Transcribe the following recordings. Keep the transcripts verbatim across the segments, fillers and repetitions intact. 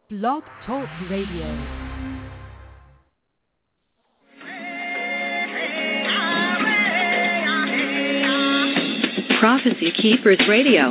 Blog Talk Radio. Prophecy Keepers Radio.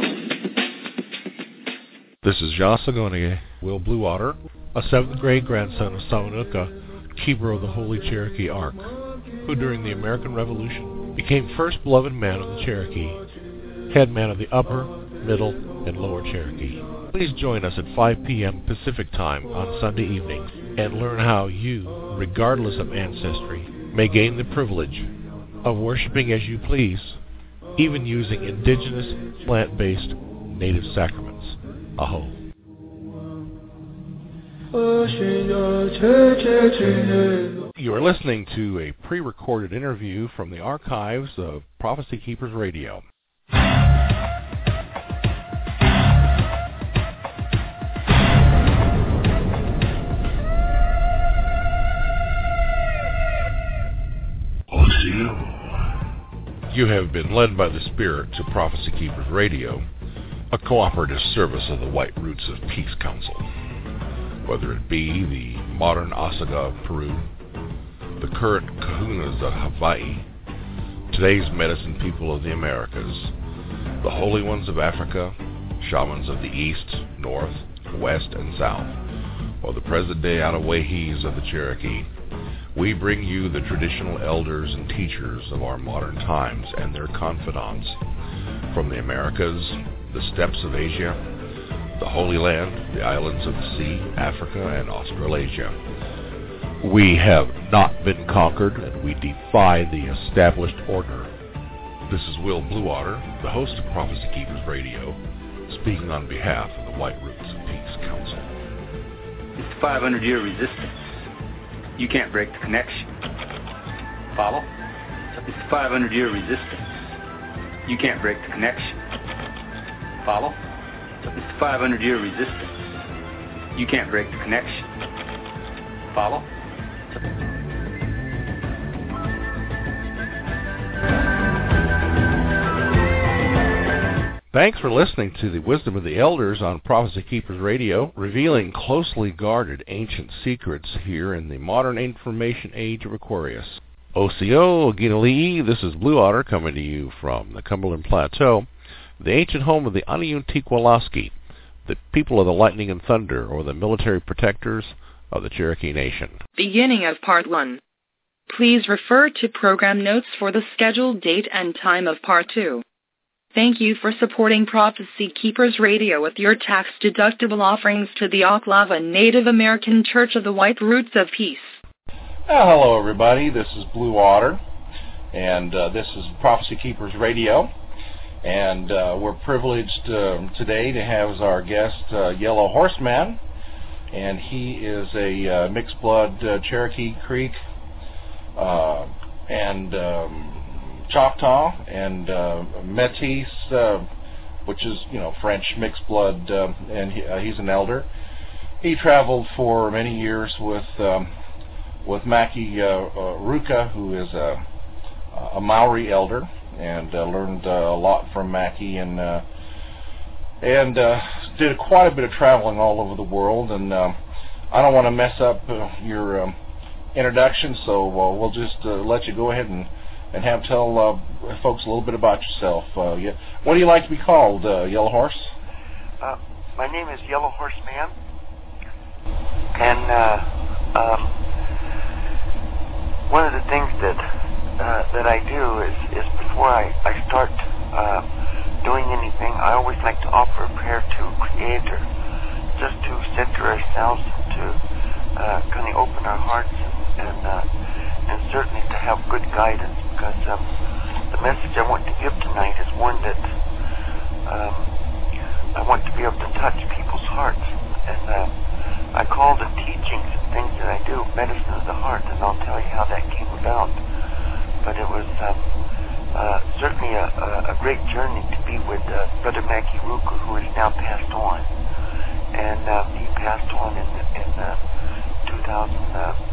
This is Yasagonige, Will Bluewater, a seventh grade grandson of Samanuka, keeper of the Holy Cherokee Ark, who during the American Revolution became first beloved man of the Cherokee, head man of the Upper, Middle, and Lower Cherokee. Please join us at five p.m. Pacific Time on Sunday evenings and learn how you, regardless of ancestry, may gain the privilege of worshiping as you please, even using indigenous, plant-based, native sacraments. Aho. You are listening to a pre-recorded interview from the archives of Prophecy Keepers Radio. You have been led by the Spirit to Prophecy Keepers Radio, a cooperative service of the White Roots of Peace Council. Whether it be the modern Osaga of Peru, the current Kahunas of Hawaii, today's medicine people of the Americas, the holy ones of Africa, shamans of the East, North, West, and South, or the present-day Anawahis of the Cherokee, we bring you the traditional elders and teachers of our modern times and their confidants from the Americas, the steppes of Asia, the Holy Land, the islands of the sea, Africa, and Australasia. We have not been conquered, and we defy the established order. This is Will Bluewater, the host of Prophecy Keepers Radio, speaking on behalf of the White Roots of Peace Council. It's the five hundred year resistance. You can't break the connection. Follow? It's the five hundred year resistance. You can't break the connection. Follow? It's the five hundred year resistance. You can't break the connection. Follow? Thanks for listening to the Wisdom of the Elders on Prophecy Keepers Radio, revealing closely guarded ancient secrets here in the modern information age of Aquarius. O C O, Oginali, this is Bluewater coming to you from the Cumberland Plateau, the ancient home of the Aniuntiqualaski, the people of the lightning and thunder, or the military protectors of the Cherokee Nation. Beginning of Part one. Please refer to program notes for the scheduled date and time of Part two. Thank you for supporting Prophecy Keepers Radio with your tax-deductible offerings to the Oklahoma Native American Church of the White Roots of Peace. Uh, hello, everybody. This is Bluewater, and uh, this is Prophecy Keepers Radio. And uh, we're privileged uh, today to have as our guest uh, Yellow Horseman, and he is a uh, mixed-blood uh, Cherokee Creek uh, and um, Choctaw and uh, Métis, uh, which is, you know, French mixed blood, uh, and he, uh, he's an elder. He traveled for many years with um, with Mackie uh, uh, Ruka, who is a, a Maori elder, and uh, learned uh, a lot from Mackie, and uh, and uh, did quite a bit of traveling all over the world. And uh, I don't want to mess up uh, your um, introduction, so uh, we'll just uh, let you go ahead and. And have tell uh, folks a little bit about yourself. Uh, yeah. What do you like to be called, uh, Yellow Horse? Uh, my name is Yellow Horse Man, and uh, um, one of the things that uh, that I do is, is before I, I start uh, doing anything, I always like to offer a prayer to Creator, just to center ourselves, to uh, kind of open our hearts, and, and, uh, and certainly to have good guidance. Because um, the message I want to give tonight is one that um, I want to be able to touch people's hearts. And uh, I call the teachings and things that I do medicine of the heart, and I'll tell you how that came about. But it was um, uh, certainly a, a, a great journey to be with uh, Brother Mackie Ruka, who is now passed on. And uh, he passed on in, in uh, two thousand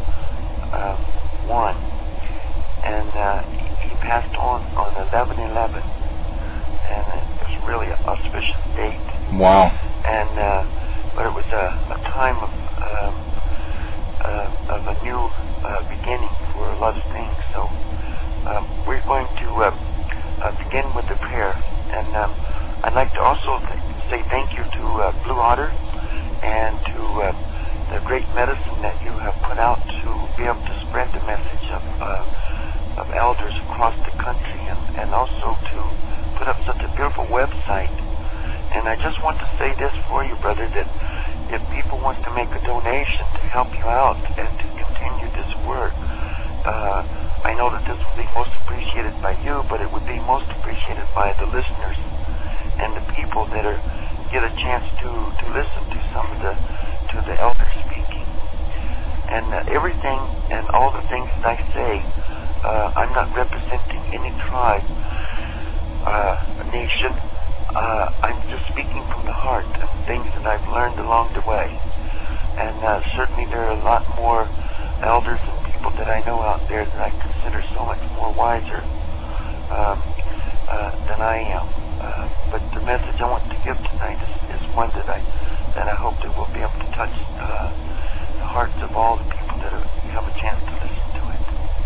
one. And uh, he passed on on eleven eleven, and it was really an auspicious date. Wow. And uh, but it was a, a time of, um, uh, of a new uh, beginning for a lot of things. So um, we're going to uh, uh, begin with a prayer. And um, I'd like to also th- say thank you to uh, Blue Otter and to uh, the great medicine that you have put out to be able to spread the message of uh, of elders across the country, and, and also to put up such a beautiful website. And I just want to say this for you, brother, that if people want to make a donation to help you out and to continue this work, uh, I know that this will be most appreciated by you, but it would be most appreciated by the listeners and the people that are get a chance to, to listen to some of the to the elders speaking. And uh, everything and all the things that I say, uh, I'm not representing any tribe, uh, nation. Uh, I'm just speaking from the heart of things that I've learned along the way. And uh, certainly there are a lot more elders and people that I know out there that I consider so much more wiser um, uh, than I am. Uh, but the message I want to give tonight is, is one that I that I hope that we'll be able to touch uh, the hearts of all the people that are, have a chance to listen to it.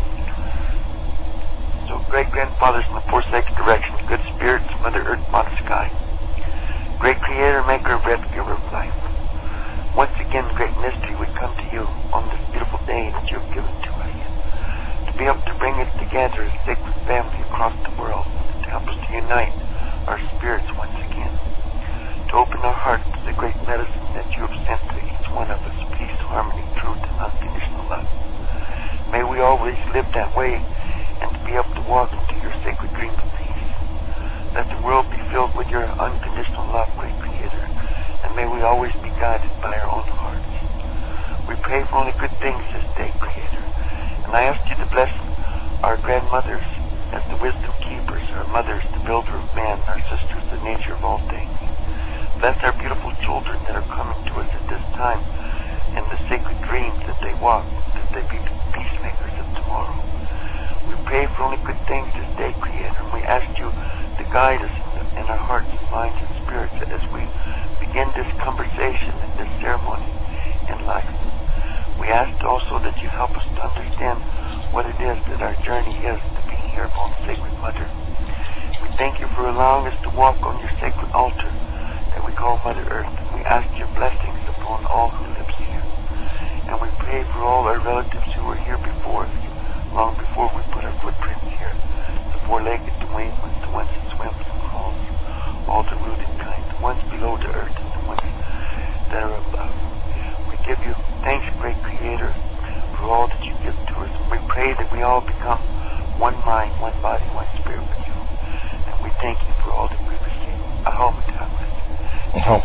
So, great grandfathers in the four sacred directions, good spirits, Mother Earth, Mother Sky, great Creator, Maker, breath, giver of life. Once again, great mystery, we come to you on this beautiful day that you've given to us, to be able to bring us together as sacred family across the world, to help us to unite our spirits once again, to open our hearts to the great medicine that you have sent to each one of us, peace, harmony, truth, and unconditional love. May we always live that way and to be able to walk into your sacred dream of peace. Let the world be filled with your unconditional love, great Creator, and may we always be guided by our own hearts. We pray for only good things this day, Creator, and I ask you to bless our grandmothers as the wisdom keepers, our mothers, the builder of man, our sisters, the nature of all things. Bless our beautiful children that are coming to us at this time in the sacred dreams that they walk, that they be peacemakers of tomorrow. We pray for only good things this day, Creator, and we ask you to guide us in, the, in our hearts and minds and spirits as we begin this conversation and this ceremony in life. We ask also that you help us to understand what it is that our journey is to be here upon Sacred Mother. We thank you for allowing us to walk on your sacred altar that we call Mother Earth. We ask your blessings upon all who live here. And we pray for all our relatives who were here before us, long before we put our footprints here. The four-legged, the winged ones, the ones that swims and crawls, all the rooted kind, the ones below the earth and the ones that are above. We give you thanks, great Creator, for all that you give to us. We pray that we all become one mind, one body, one spirit with you. And we thank you for all that we receive. Ahom Oh.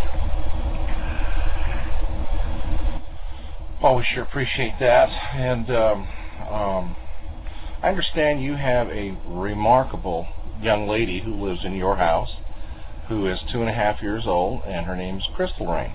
Well, we sure appreciate that. And um, um, I understand you have a remarkable young lady who lives in your house who is two and a half years old, and her name's Crystal Rain.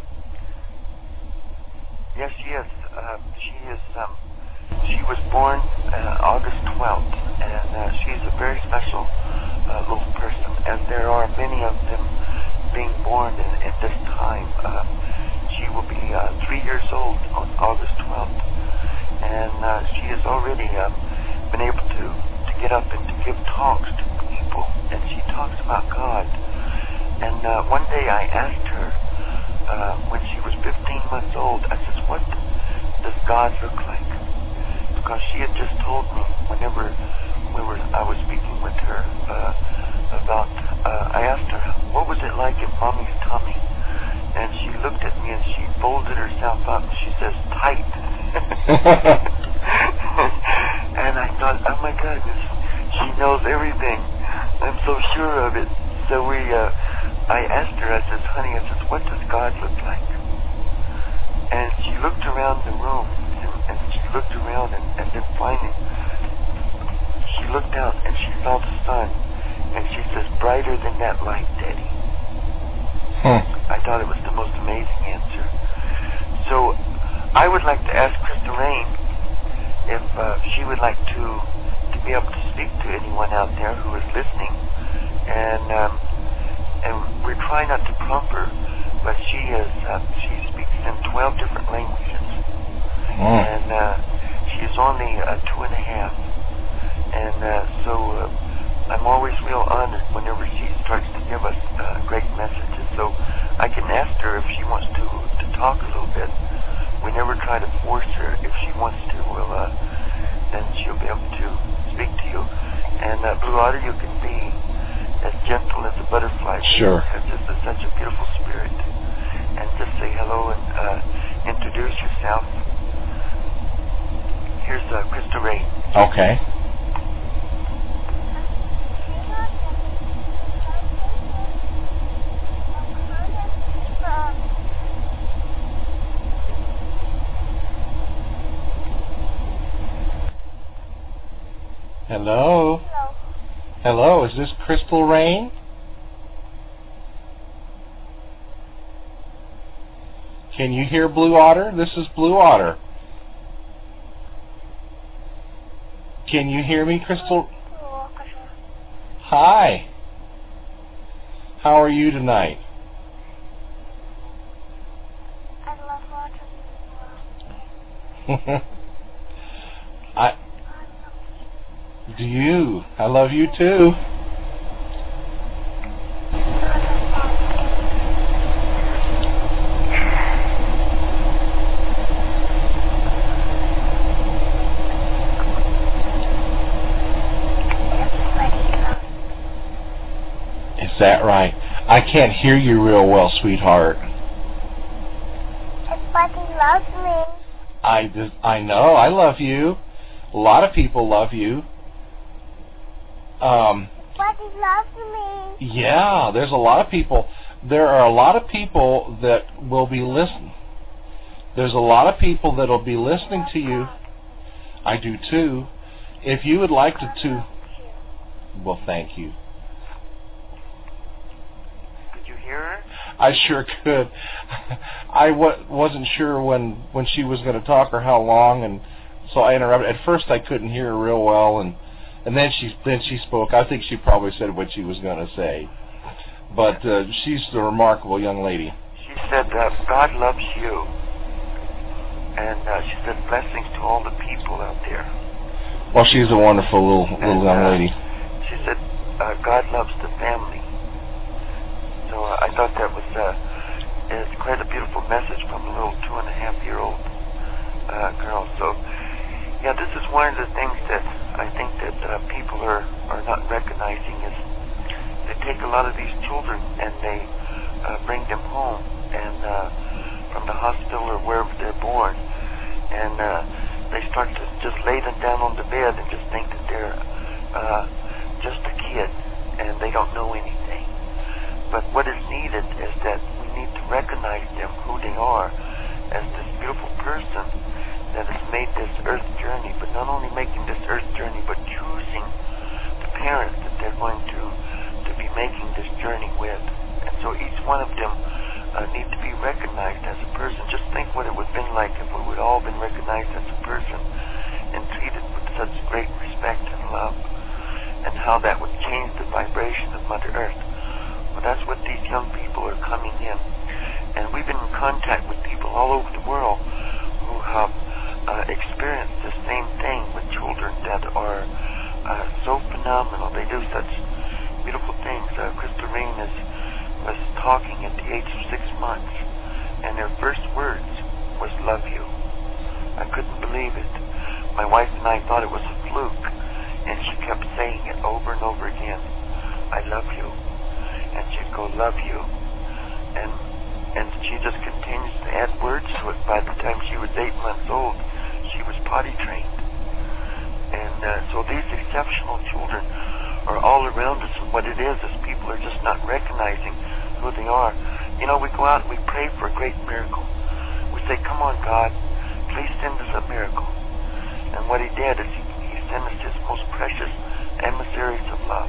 Yes, she is. Uh, she is. Um, she was born uh, August twelfth, and uh, she's a very special uh, little person, as there are many of them being born in, at this time. Uh, she will be uh, three years old on August twelfth, and uh, she has already uh, been able to, to get up and to give talks to people, and she talks about God. And uh, one day I asked her, uh, when she was fifteen months old, I said, what does God look like? Because she had just told me whenever we were, I was speaking with her uh, about, uh, I asked her, what was it like in Mommy's tummy? And she looked at me and she folded herself up. She says, tight. And I thought, oh my goodness, she knows everything. I'm so sure of it. So we, uh, I asked her, I said, honey, I said, what does God look like? And she looked around the room, and, and she looked around, and, and then finally, she looked out, and she saw the sun, and she says, brighter than that light, Daddy. Hmm. I thought it was the most amazing answer. So, I would like to ask Crystal Rain if uh, she would like to, to be able to speak to anyone out there who is listening, and um, and we're trying not to prompt her, but she is uh, she speaks in twelve different languages, Mm. and uh, she is only uh, two and a half, and uh, so uh, I'm always real honored whenever she starts to give us uh, great messages. So I can ask her if she wants to to talk a little bit. We never try to force her. If she wants to, well, uh, then she'll be able to speak to you. And uh, Blue Otter, you can be as gentle as a butterfly. Sure. Because this is such a beautiful spirit. And just say hello and uh, introduce yourself. Here's uh, Krista Ray. Okay. Hello. Hello, is this Crystal Rain? Can you hear Blue Otter? This is Blue Otter. Can you hear me, Crystal? Hi. How are you tonight? I love watching. I do you? I love you too. Is that right? I can't hear you real well, sweetheart. Everybody loves me. I just, I know. I love you. A lot of people love you. Um, Everybody loves me. yeah, there's a lot of people. There are a lot of people that will be listening. There's a lot of people that will be listening to you. I do too. If you would like to, to well, thank you. Did you hear her? I sure could. I w- wasn't sure when, when she was going to talk or how long, and so I interrupted. At first, I couldn't hear her real well, and and then she then she spoke. I think she probably said what she was going to say, but uh, she's a remarkable young lady. She said, uh, God loves you. And uh, she said, blessings to all the people out there. Well, she's a wonderful little little And, young uh, lady. She said, uh, God loves the family. So uh, I thought that was uh, is quite a beautiful message from a little two and a half year old uh, girl. So yeah, this is one of the things that I think that uh, people are, are not recognizing is they take a lot of these children and they uh, bring them home and uh, from the hospital or wherever they're born, and uh, they start to just lay them down on the bed and just think that they're uh, just a kid and they don't know anything. But what is needed is that we need to recognize them who they are as this beautiful person that has made this earth journey, but not only making this earth journey, but choosing the parents that they're going to, to be making this journey with. And so each one of them uh, need to be recognized as a person. Just think what it would have been like if we would all been recognized as a person and treated with such great respect and love, and how that would change the vibration of Mother Earth. Well, that's what these young people are coming in. And we've been in contact with people all over the world who have uh, experienced the same thing with children that are uh, so phenomenal. They do such beautiful things. Uh, Krista Rain is, was talking at the age of six months, and her first words was, love you. I couldn't believe it. My wife and I thought it was a fluke, and she kept saying it over and over again. I love you. And she'd go, love you. And and she just continues to add words to it. By the time she was eight months old, she was potty trained. And uh, so these exceptional children are all around us, and what it is is people are just not recognizing who they are. You know, we go out and we pray for a great miracle. We say, come on, God, please send us a miracle. And what he did is he, he sent us his most precious emissaries of love.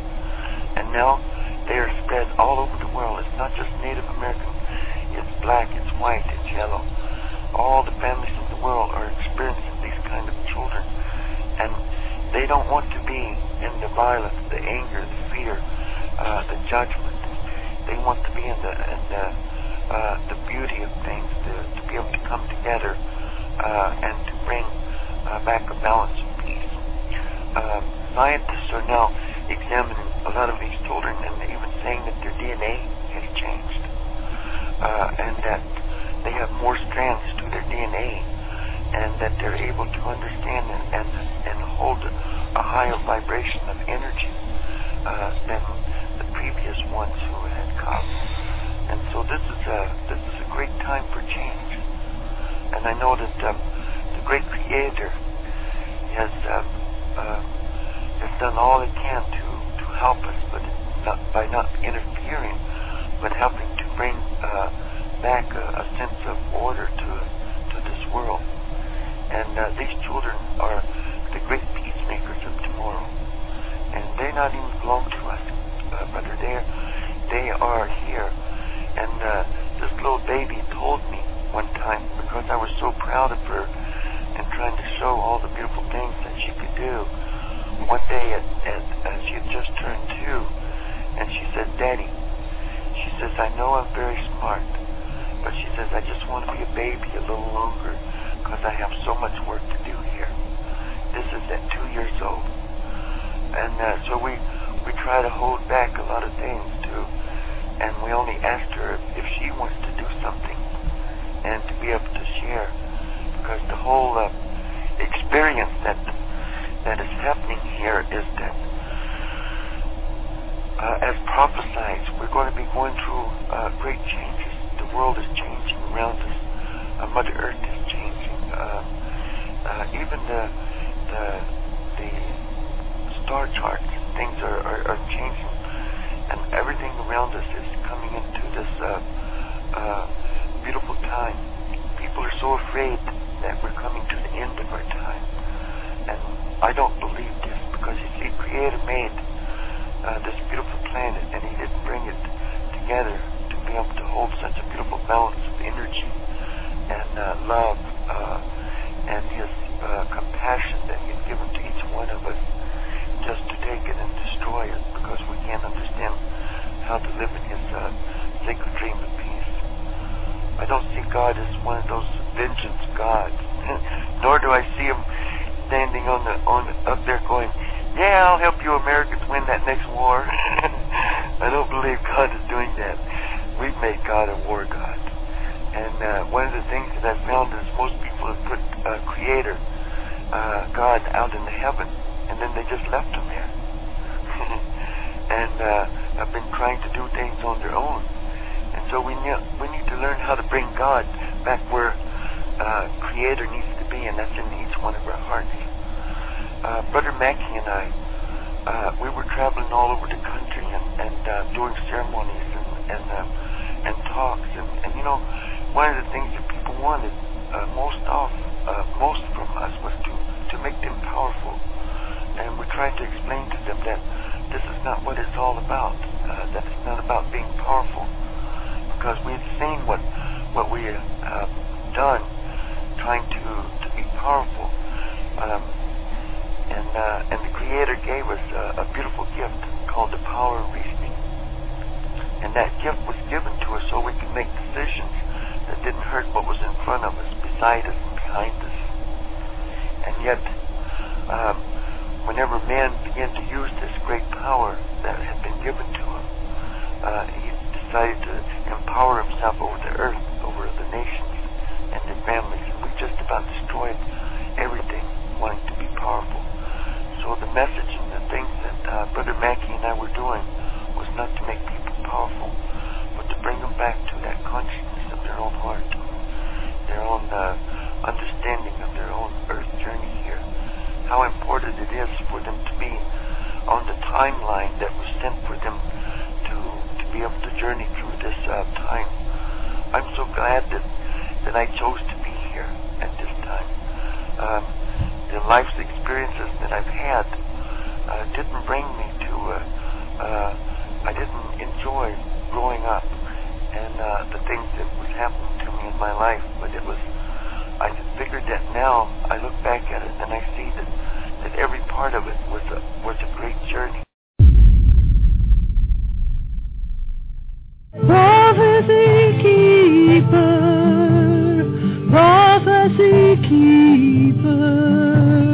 And now they are spread all over the world. It's not just Native American. It's black, it's white, it's yellow. All the families of the world are experiencing these kind of children. And they don't want to be in the violence, the anger, the fear, uh, the judgment. They want to be in the, in the uh, the beauty of things, to, to be able to come together uh, and to bring uh, back a balance of peace. Uh, scientists are now examining a lot of these children and even saying that their D N A has changed uh, and that they have more strands to their D N A and that they're able to understand and, and, and hold a higher vibration of energy uh, than the previous ones who had come. And so this is a this is a great time for change. And I know that um, the great Creator has uh, uh, has done all it can to, to help us, but not by not interfering, but helping to bring uh, back a, a sense of order to to this world. And uh, these children are the great peacemakers of tomorrow. And they not even belong to us, uh, brother. They they are here. And uh, this little baby told me one time, because I was so proud of her and trying to show all the beautiful things that she could do. One day, at, at, uh, she had just turned two, and she said, "Daddy," she says, "I know I'm very smart, but she says, I just want to be a baby a little longer because I have so much work to do here." This is at two years old. And uh, so we, we try to hold back a lot of things, too. And we only asked her if she wants to do something and to be able to share. Because the whole uh, experience that that is happening here is that, uh, as prophesied, we're going to be going through uh, great changes. The world is changing around us. Uh, Mother Earth is changing. Uh, uh, even the, the the star charts, things are, are, are changing. And everything around us is coming into this uh, uh, beautiful time. People are so afraid that we're coming to the end of our time. And I don't believe this, because you see, Creator made uh, this beautiful planet, and He didn't bring it together to be able to hold such a beautiful balance of energy and uh, love uh, and His uh, compassion that He's given to each one of us, just to take it and destroy it, because we can't understand how to live in His uh, sacred dream of peace. I don't see God as one of those vengeance gods, nor do I see Him standing on the on up there going, "Yeah, I'll help you Americans win that next war." I don't believe God is doing that. We've made God a war god. And uh, one of the things that I've found is most people have put uh, Creator, uh, God, out in the heaven, and then they just left Him there. And uh, have been trying to do things on their own. And so we need, we need to learn how to bring God back where uh, Creator needs to be, and that's in each one of our hearts. Uh, Brother Mackey and I, uh, we were traveling all over the country and, and uh, doing ceremonies and and, uh, and talks. And, and, you know, one of the things that people wanted uh, most of, uh, most from us was to, to make them powerful. And we tried to explain to them that this is not what it's all about, uh, that it's not about being powerful. Because we've seen what what we have uh, done trying to, to be powerful. Um, and uh, and the Creator gave us a, a beautiful gift called the power of reasoning. And that gift was given to us so we could make decisions that didn't hurt what was in front of us, beside us, and behind us. And yet, um, whenever man began to use this great power that had been given to him, uh, he decided to empower himself over the earth, over the nations and their families. And we just about destroyed everything, wanting to be powerful. So the message and the things that uh, Brother Mackey and I were doing was not to make people powerful, but to bring them back to that consciousness of their own heart, their own uh, understanding of their own earth journey here. How important it is for them to be on the timeline that was sent for them to to be able to journey through this uh, time. I'm so glad that, that I chose to be here at this time. Um, the life's experiences that I've had uh, didn't bring me to, uh, uh, I didn't enjoy growing up and uh, the things that was happening to me in my life, but it was, I figured that now I look back at it and I see that, that every part of it was a, was a great journey. Prophecy Keepers prophecy keeper.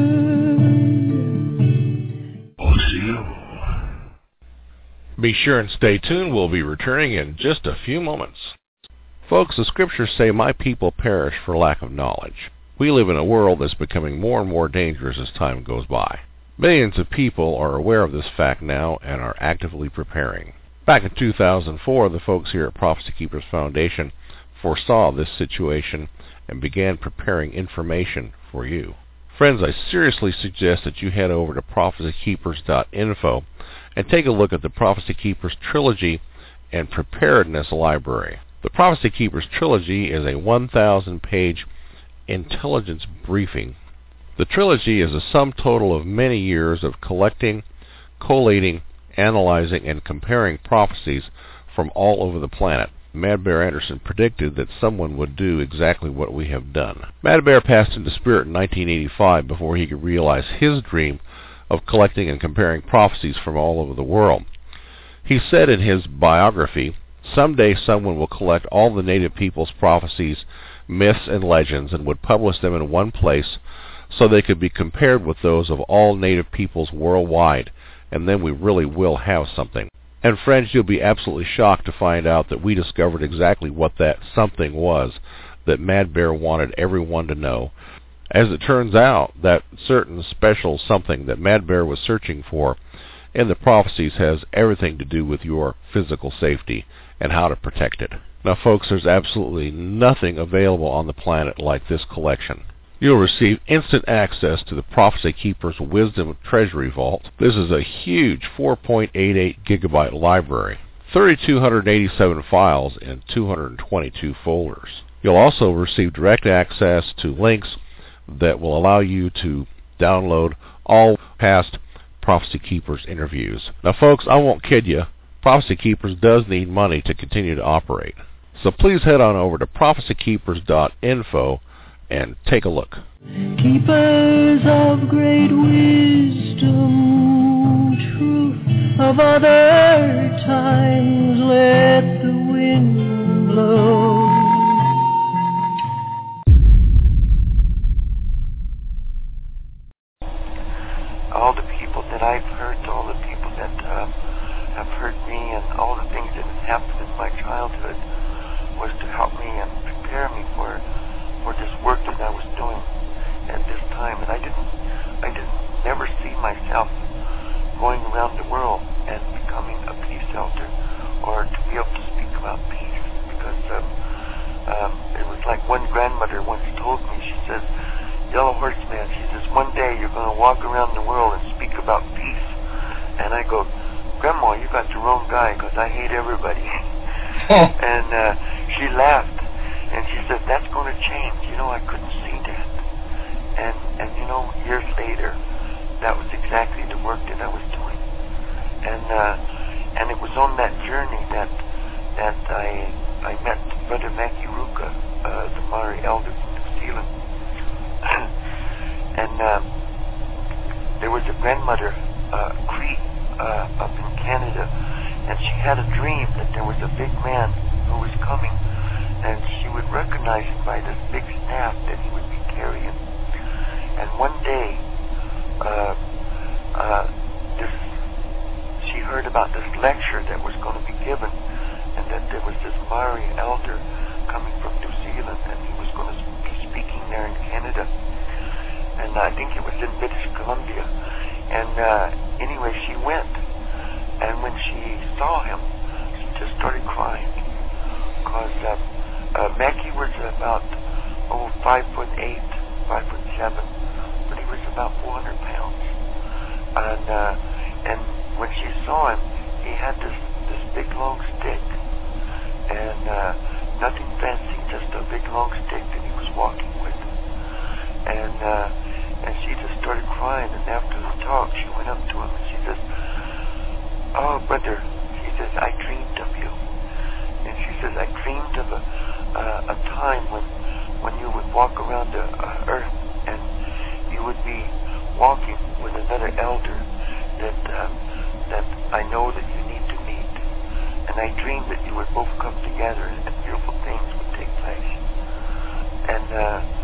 Be sure and stay tuned. We'll be returning in just a few moments. Folks, the scriptures say, "My people perish for lack of knowledge." We live in a world that's becoming more and more dangerous as time goes by. Millions of people are aware of this fact now and are actively preparing. Back in two thousand four, the folks here at Prophecy Keepers Foundation foresaw this situation and began preparing information for you. Friends, I seriously suggest that you head over to prophecy keepers dot info and take a look at the Prophecy Keepers Trilogy and Preparedness Library. The Prophecy Keepers Trilogy is a one thousand page intelligence briefing. The trilogy is a sum total of many years of collecting, collating, analyzing, and comparing prophecies from all over the planet. Mad Bear Anderson predicted that someone would do exactly what we have done. Mad Bear passed into spirit in nineteen eighty-five before he could realize his dream of collecting and comparing prophecies from all over the world. He said in his biography, "Someday someone will collect all the native people's prophecies, myths, and legends and would publish them in one place so they could be compared with those of all native peoples worldwide, and then we really will have something." And friends, you'll be absolutely shocked to find out that we discovered exactly what that something was that Mad Bear wanted everyone to know. As it turns out, that certain special something that Mad Bear was searching for in the prophecies has everything to do with your physical safety and how to protect it. Now folks, there's absolutely nothing available on the planet like this collection. You'll receive instant access to the Prophecy Keepers Wisdom Treasury Vault. This is a huge four point eight eight gigabyte library, three thousand two hundred eighty-seven files in two hundred twenty-two folders. You'll also receive direct access to links that will allow you to download all past Prophecy Keepers interviews. Now folks, I won't kid you, Prophecy Keepers does need money to continue to operate. So please head on over to prophecy keepers dot info and take a look. Keepers of great wisdom, truth of other times, let the wind blow. All the people that I've heard, all the people that uh, have heard me, and all the things that have happened in my childhood was to help me and prepare me for for this work that I was doing at this time. And I didn't, I didn't never see myself going around the world and becoming a peace elder or to be able to speak about peace, because um, um, it was like one grandmother once told me. She says, "Yellow Horseman," she says, "one day you're going to walk around the world and speak about peace." And I go, "Grandma, you got the wrong guy, because I hate everybody." And uh, she laughed, and she said, "That's going to change." You know, I couldn't see that. And, and you know, years later, that was exactly the work that I was doing. And uh, and it was on that journey that that I I met Brother Mackie Ruka, uh, the Maori elder from New Zealand. And uh, there was a grandmother, uh, Cree, uh, up in Canada, and she had a dream that there was a big man who was coming, and she would recognize him by this big staff that he would be carrying. And one day, uh, uh, this, she heard about this lecture that was going to be given, and that there was this Maori elder coming from New Zealand, and he was going to be speaking there in Canada. And I think it was in British Columbia. And uh, anyway, she went. And when she saw him, she just started crying. Because uh, uh, Mackie was about, oh, five foot eight, five foot seven. But he was about four hundred pounds. And uh, and when she saw him, he had this, this big long stick. And uh, nothing fancy, just a big long stick that he was walking with. And uh, and she just started crying. And after the talk, she went up to him and she says, "Oh, brother," she says, "I dreamed of you." And she says, "I dreamed of a uh, a time when when you would walk around the uh, earth and you would be walking with another elder that um, that I know that you need to meet. And I dreamed that you would both come together and beautiful things would take place." And uh,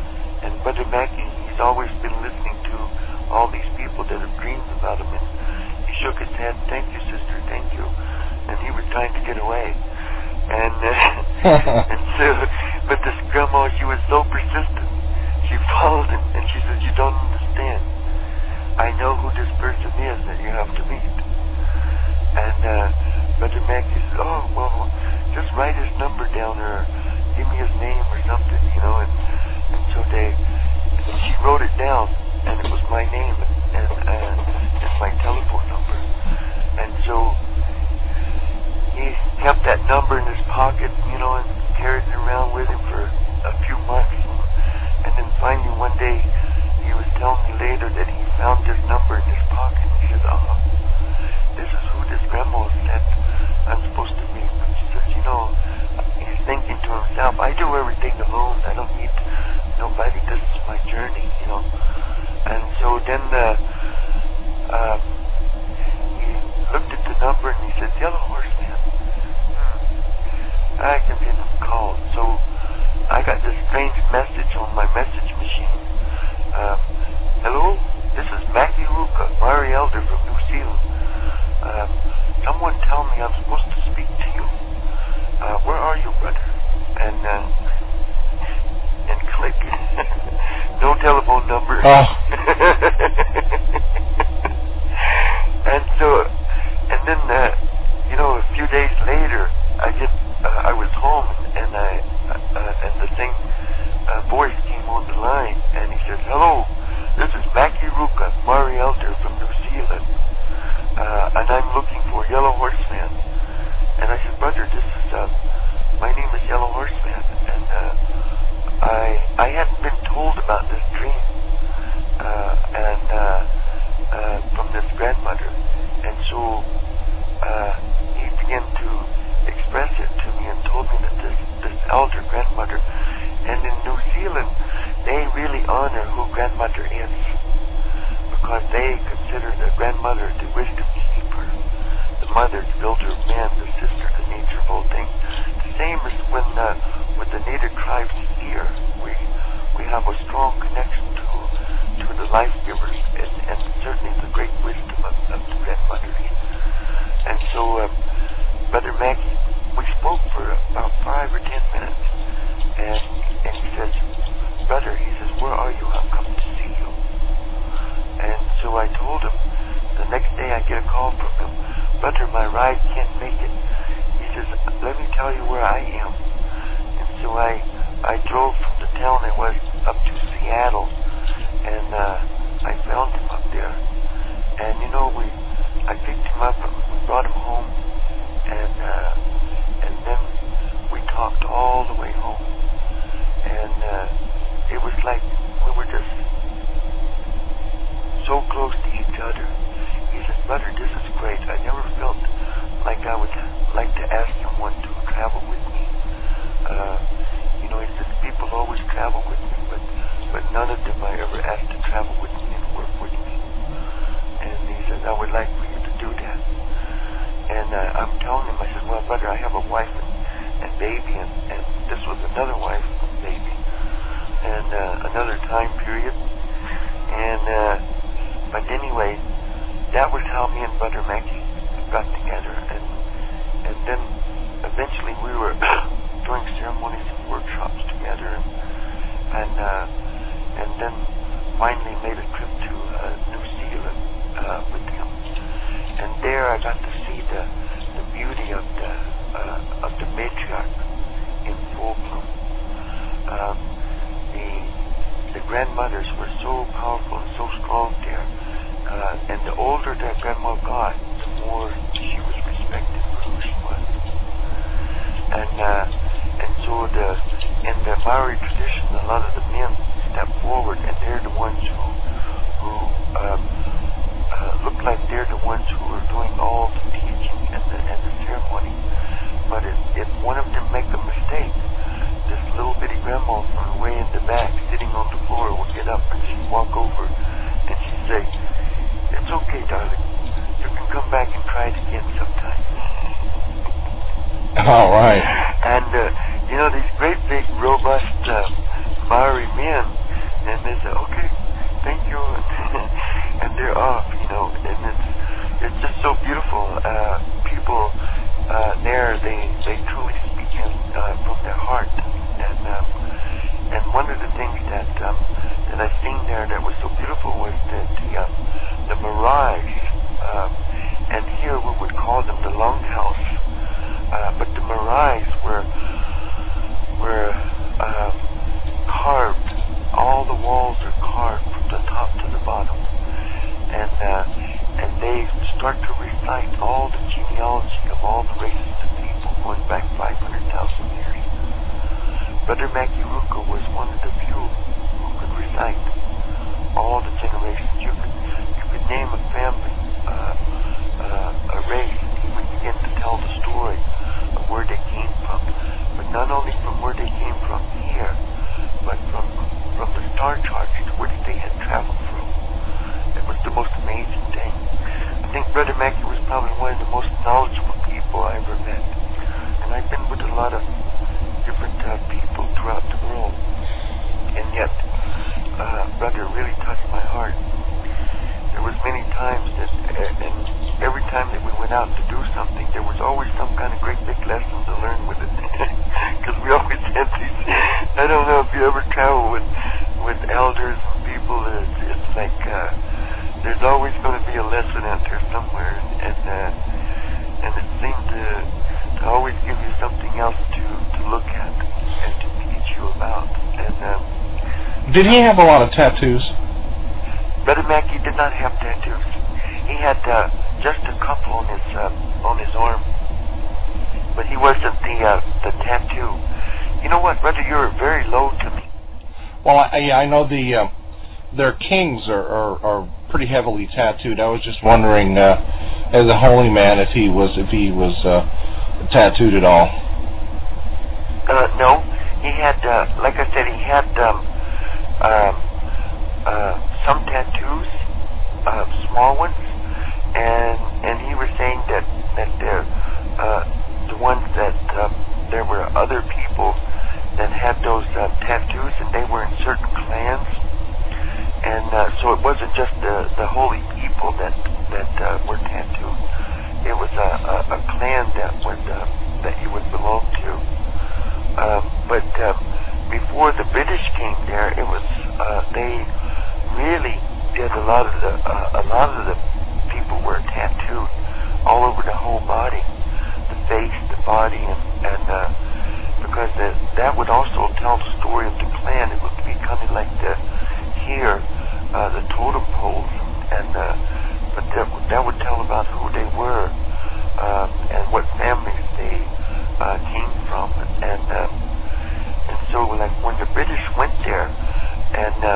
and Brother Mackey, he's always been listening to all these people that have dreamed about him, and he shook his head, thank you, sister, thank you, and he was trying to get away. And, uh, and so, but this grandma, she was so persistent. She followed him, and she said, you don't understand. I know who this person is that you have to meet. And uh, Brother Mackey said, oh, well, just write his number down or give me his name or something, you know. And, and so they, and she wrote it down, and it was my name and, and, and my telephone number. And so he kept that number in his pocket, you know, and carried it around with him for a few months. And then finally one day, he was telling me later that he found this number in his pocket. And he said, oh, this is who this grandma said I'm supposed to meet. But she says, you know, he's thinking to himself, I do everything alone. I don't need nobody. This is my journey, you know. And so then uh, uh, he looked at the number and he said, Yellow Horse Man. I can be called. So I got this strange message on my message machine. Uh, hello, this is Mackie Ruka, Mari Elder from New Zealand. Uh, someone tell me I'm supposed to speak to you. Uh, where are you, brother? And uh, and click. No telephone number. Oh. And so, and then, uh, you know, a few days later, I get, uh, I was home, and I, uh, and the thing, uh, voice came on the line, and he said, hello, this is Mackie Ruka, Mari Elder from New Zealand, uh, and I'm looking for Yellow Horseman. And I said, brother, this is, uh, my name is Yellow Horseman, and, uh, I, I hadn't been told about this dream, uh, and, uh, uh, from this grandmother, and so, uh, he began to express it to me and told me that this, this elder grandmother, and in New Zealand, they really honor who grandmother is, because they consider the grandmother the wisdom keeper, the mother, the builder of man, the sister, the nature of all things. The same as when uh, with the native tribes here, we we have a strong connection to to the life givers and, and certainly the great wisdom of, of the grandmothers. And so, um, Brother Mackey, we spoke for about five or ten minutes, and and he says, brother, he says, where are you? I've come to see you. And so I told him. The next day I get a call from him, brother, my ride can't make it. He says, let me tell you where I am. And so I I drove from the town I was up to Seattle, and uh, I found him up there. And you know, we I picked him up and we brought him home, and uh, and then we talked all the way home. And uh, it was like we were just so close to each other. He says, brother, this is great. I never felt like I would like to ask someone to travel with me. Uh, you know, he says, people always travel with me, but, but none of them I ever asked to travel with me and work with me. And he says, I would like for you to do that. And uh, I'm telling him, I said, well, brother, I have a wife and, and baby, and, and this was another wife and baby, and uh, another time period. And, uh, but anyway, that was how me and Brother Mackey got together, and and then eventually we were doing ceremonies and workshops together, and and, uh, and then finally made a trip to uh, New Zealand uh, with him, and there I got to see the the beauty of the uh, of the matriarch in full bloom. Um, the the grandmothers were so powerful and so strong there. Uh, and the older that grandma got, the more she was respected for who she was. And uh, and so the in the Maori tradition, a lot of the men step forward, and they're the ones who who um, uh, look like they're the ones who are doing all the teaching and the and the ceremony. But if, if one of them make a mistake, this little bitty grandma from way in the back, sitting on the floor, would get up and she'd walk over and she'd say, it's okay, darling. You can come back and try it again sometime. All right. And, uh, you know, these great big robust uh, Maori men, and they say, okay, thank you, and they're off, you know, and it's it's just so beautiful. Uh, people uh, there, they they truly speak in, uh, from their heart, and um, and one of the things that um, that I seen there that was so beautiful was that the uh, the mirage, um, and here we would call them the longhouse, uh, but the mirage were were uh, carved. All the walls are carved from the top to the bottom, and uh, and they start to recite all the genealogy of all the races of people going back five hundred thousand years. Brother Mackie Ruka was one of the few who could recite all the generations. You could, you could name a family, uh, uh, a race, and he would begin to tell the story of where they came from. But not only from where they came from here, but from from the star charts to which they had traveled from. It was the most amazing thing. I think Brother Mackie was probably one of the most knowledgeable people I ever met. And I've been with a lot of different uh, people throughout the world. And yet, uh, Brother really touched my heart. There was many times that, uh, and every time that we went out to do something, there was always some kind of great big lesson to learn with it. Because we always had these, I don't know if you ever travel with, with elders and people, it's, it's like, uh, there's always going to be a lesson out there somewhere, and uh, and it seemed to, to always give you something else to, to look at and to teach you about. And um, did he have a lot of tattoos? Brother Mackie did not have tattoos. He had uh, just a couple on his uh, on his arm, but he wasn't the uh, the tattoo. You know what, Brother? You're very low to me. Well, I, I know the uh, their kings are, are, are pretty heavily tattooed. I was just wondering, uh, as a holy man, if he was if he was uh, tattooed at all. Uh, no, he had, uh, like I said, he had um, um, uh, some tattoos, uh, small ones, and and he was saying that that they're, uh, the ones that uh, there were other people that had those uh, tattoos, and they were in certain clans, and uh, so it wasn't just the, the holy people that that uh, were tattooed. It was a, a, a clan that would uh, that he would belong to. Uh, but uh, before the British came there, it was uh, they really did a lot of the uh, a lot of the people were tattooed all over the whole body, the face, the body, and, and uh, because the, that would also tell the story of the clan. It would be kind of like the here uh, the totem poles, and uh, but that, that would tell about who they were uh, and what families they uh, came from, and uh, and so like when the British went there, and uh,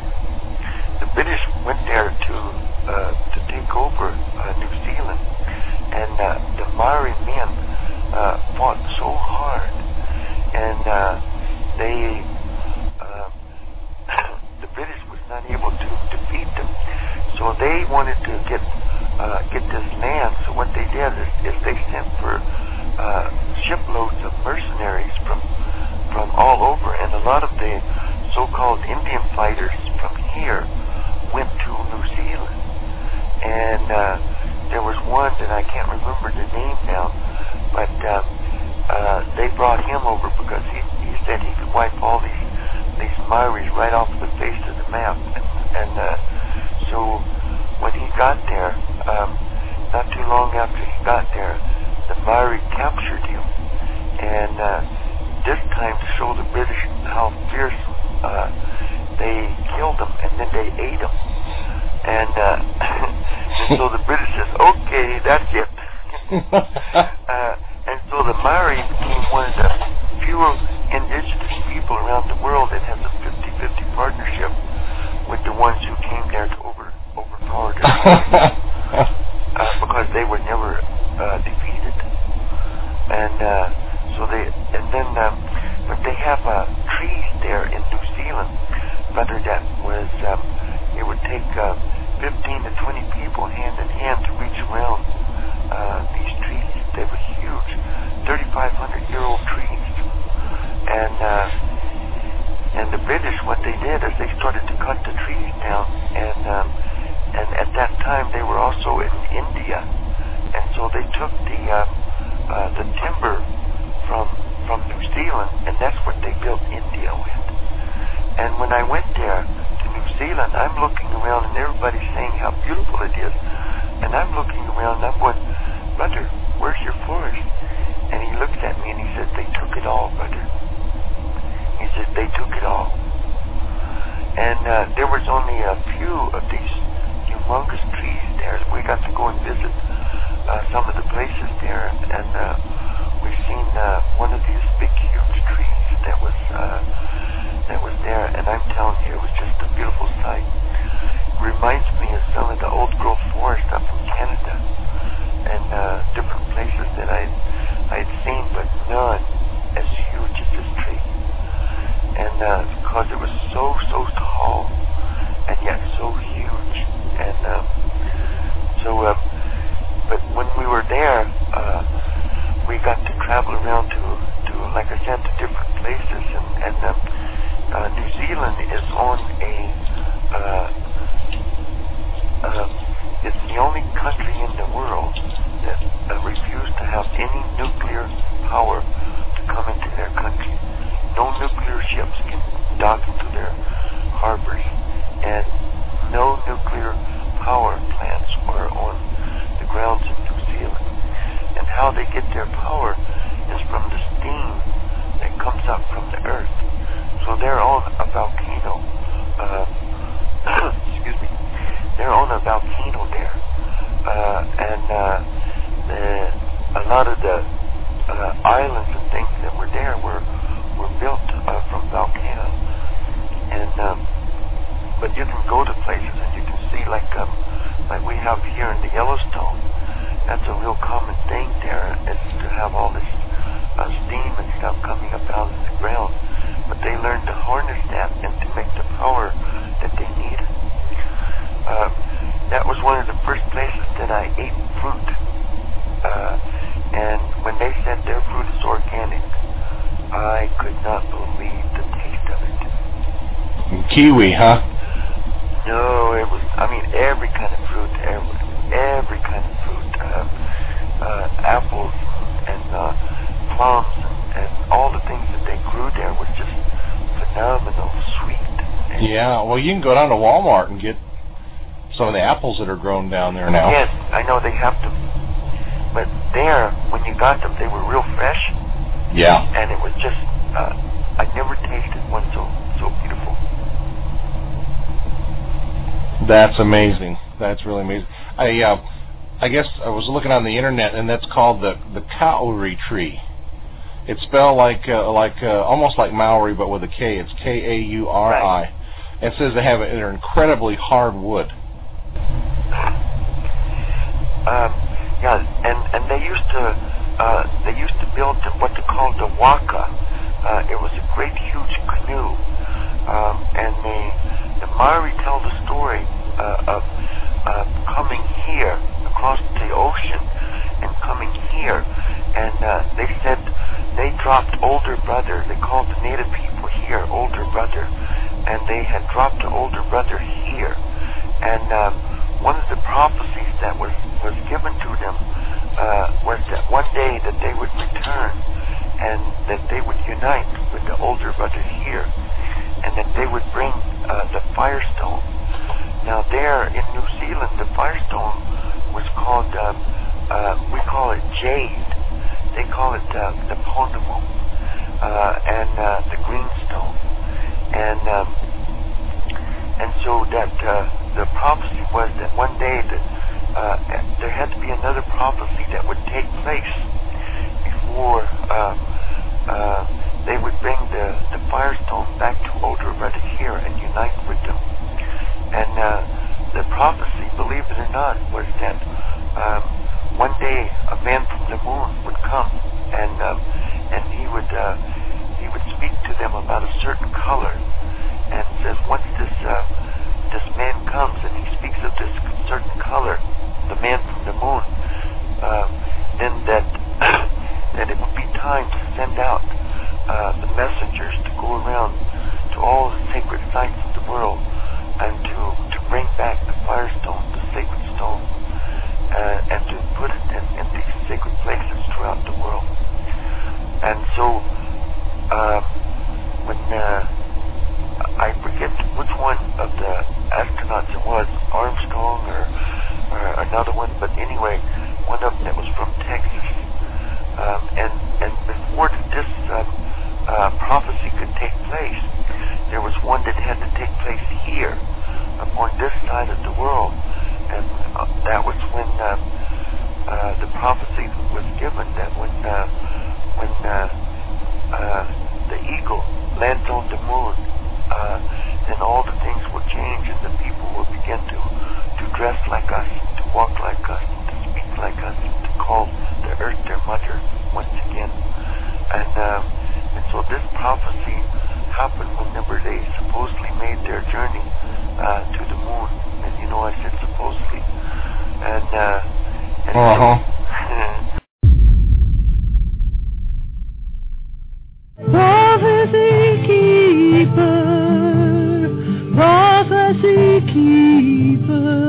the British went there to uh, to take over uh, New Zealand, and uh, the Maori men uh, fought so hard, and uh, they uh, the British was not able to defeat them, so they wanted to get uh, get this land. So what they did is, is they sent for uh, shiploads of mercenaries from from all over, and a lot of the so-called Indian fighters from here went to New Zealand. And uh, there was one that I can't remember the name now, but uh, uh, they brought him over because he, he said he could wipe all these these Maoris right off the face of the map. And, and uh, so when he got there, um, not too long after he got there, the Maori captured him, and uh, this time to show the British how fierce uh, they killed him, and then they ate him. And, uh, and so the British says, okay, that's it. uh, and so the Maori became one of the few indigenous people around the world that has a fifty-fifty partnership with the ones who came there to over overpower them, uh, because they were never uh, defeated. And uh, so they, and then, um, but they have uh, trees there in New Zealand, rather that was, um, it would take uh, fifteen to twenty people hand in hand to reach around uh, these trees. They were huge, thirty-five hundred year old trees. And uh, and the British, what they did is they started And when I went there to New Zealand, I'm looking around and everybody's saying how beautiful it is. And I'm looking around and I'm going, brother, where's your forest? And he looked at me and he said, they took it all, brother. He said, they took it all. And uh, there was only a few of these humongous trees there. We got to go and visit uh, some of the places there. And uh, we've seen uh, one of these big, huge trees that was uh, that was there. And I'm telling you, it was just a beautiful sight. It reminds me of some of the old growth forest up in Canada and uh, different places that I I had seen, but none as huge as this tree. And uh, because it was so, so tall, and yet so huge. And uh, so, uh, but when we were there, uh, we got to travel around to, to, like I said, to different places. And, and uh, uh, New Zealand is on a, uh, uh, it's the only country in the world that uh, refused to have any nuclear power to come into their country. No nuclear ships can dock into their harbors, and no nuclear power plants are on the grounds in New Zealand. And how they get their power is from the steam that comes up from the earth. So they're on a volcano. Uh, excuse me. They're on a volcano there, uh, and uh, the, a lot of the uh, islands and things that were there were were built uh, from volcanoes. And um, but you can go to places and you can see, like um, like we have here in the Yellowstone. That's a real common thing there, is to have all this uh, steam and stuff coming up out of the ground. But they learned to harness that and to make the power that they needed. Uh, that was one of the first places that I ate fruit. Uh, and when they said their fruit is organic, I could not believe the taste of it. Kiwi, huh? No, it was, I mean, every kind of fruit, every, every kind of fruit. Uh, uh, apples and uh, plums and, and all the things that they grew there was just phenomenal, sweet. And yeah, well, you can go down to Walmart and get some of the apples that are grown down there now. Yes, I know they have to. But there, when you got them, they were real fresh. Yeah. And it was just, uh, I never tasted one so so beautiful. That's amazing. That's really amazing. I uh, I guess I was looking on the internet, and that's called the the kauri tree. It's spelled like uh, like uh, almost like Maori, but with a K. It's K A U R I. Right. It says they have they're incredibly hard wood. Um, yeah, and and they used to uh, they used to build what they called the waka. Uh, it was a great huge canoe, um, and the the Maori tell the story uh, of uh, coming here across the ocean and coming here, and uh, they said they dropped older brother. They called the native people here older brother, and they had dropped the older brother here, and uh, one of the prophecies that was was given to them uh, was that one day that they would return and that they would unite with the older brother here, and that they would bring uh, the Firestone. Now there in New Zealand, the Firestone was called, uh, uh, we call it jade. They call it uh, the Ponomo, uh, and uh, the greenstone. And um, and so that uh, the prophecy was that one day that uh, there had to be another prophecy that would take place before uh, uh, they would bring the, the Firestone back to older brother here and unite with them. And uh, the prophecy, believe it or not, was that um, one day a man from the moon would come, and um, and he would uh, he would speak to them about a certain color, and says once this uh, this man comes and he speaks of this certain color, the man from the moon, uh, then that that it would be time to send out uh, the messengers to go around to all the sacred sites of the world and to, to bring back the Firestone, the sacred stone, astronauts it was, Armstrong or, or another one, but anyway, one of them that was from Texas. Um, and, and before this uh, uh, prophecy could take place, there was one that had to take place here, up on this side of the world. And uh, that was when uh, uh, the prophecy was given that when uh, when uh, uh, the eagle lands on the moon, uh, then all the things will change and the people will begin to, to dress like us, to walk like us, to speak like us, to call the earth their mother once again. And, uh, and so this prophecy happened whenever they supposedly made their journey uh, to the moon. And you know, I said supposedly. And, uh, and uh-huh. Prophecy keeper, prophecy keeper.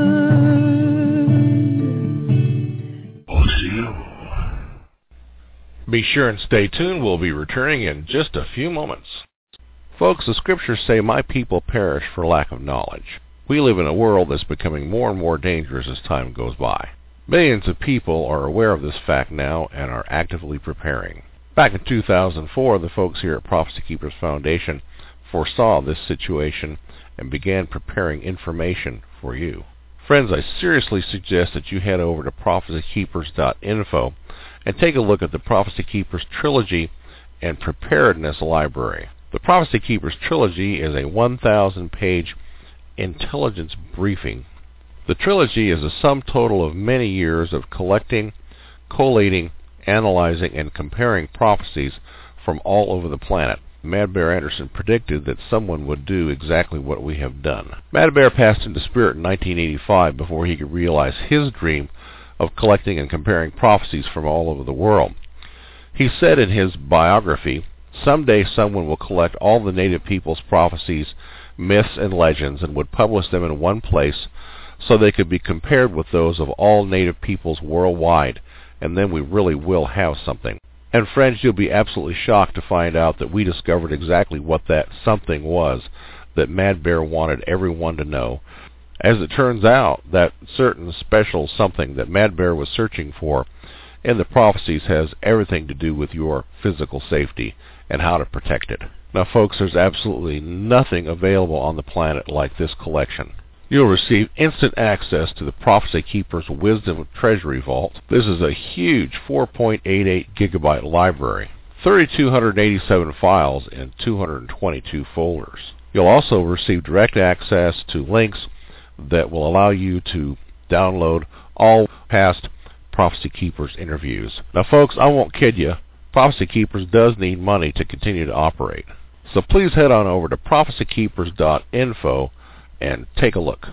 Be sure and stay tuned. We'll be returning in just a few moments. Folks, the scriptures say, my people perish for lack of knowledge. We live in a world that's becoming more and more dangerous as time goes by. Millions of people are aware of this fact now and are actively preparing. Back in two thousand four, the folks here at Prophecy Keepers Foundation foresaw this situation and began preparing information for you. Friends, I seriously suggest that you head over to prophecy keepers dot info and take a look at the Prophecy Keepers Trilogy and Preparedness Library. The Prophecy Keepers Trilogy is a one thousand page intelligence briefing. The trilogy is a sum total of many years of collecting, collating, analyzing, and comparing prophecies from all over the planet. Mad Bear Anderson predicted that someone would do exactly what we have done. Mad Bear passed into spirit in nineteen eighty-five before he could realize his dream of collecting and comparing prophecies from all over the world. He said in his biography, someday someone will collect all the native people's prophecies, myths, and legends and would publish them in one place so they could be compared with those of all native peoples worldwide, and then we really will have something. And friends, you'll be absolutely shocked to find out that we discovered exactly what that something was that Mad Bear wanted everyone to know. As it turns out, that certain special something that Mad Bear was searching for in the prophecies has everything to do with your physical safety and how to protect it. Now folks, there's absolutely nothing available on the planet like this collection. You'll receive instant access to the Prophecy Keepers Wisdom Treasury Vault. This is a huge four point eight eight gigabyte library, three thousand two hundred eighty-seven files in two hundred twenty-two folders. You'll also receive direct access to links that will allow you to download all past Prophecy Keepers interviews. Now folks, I won't kid you, Prophecy Keepers does need money to continue to operate. So please head on over to prophecy keepers dot info and take a look.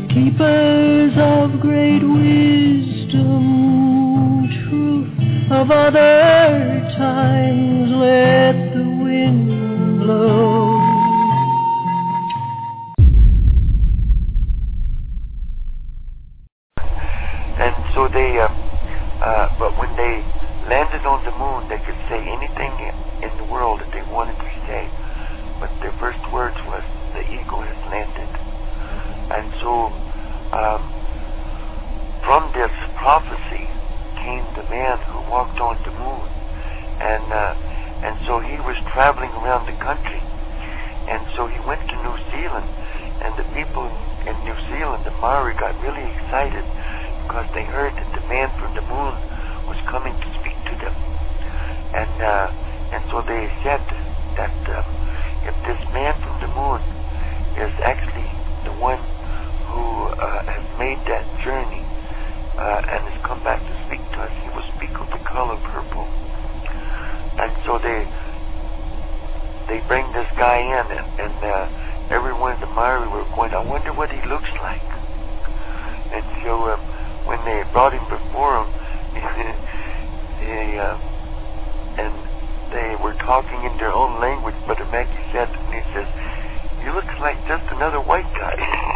Keepers of great wisdom, truth of other times, let the wind blow. And so they, uh, uh, but when they landed on the moon, they could say anything in the world that they wanted to say. But their first words was, the eagle has landed. And so, um, from this prophecy came the man who walked on the moon. And, uh, and so he was traveling around the country. And so he went to New Zealand. And the people in New Zealand, the Maori, got really excited because they heard that the man from the moon was coming to speak to them. And, uh, and so they said that uh, if this man from the moon is actually the one who uh, has made that journey uh, and has come back to speak to us, he will speak of the color purple. And so they they bring this guy in, and, and uh, everyone in the Maori were going, I wonder what he looks like. And so um, when they brought him before him, they, uh, and they were talking in their own language, Brother Mackey said, and he says, he looks like just another white guy.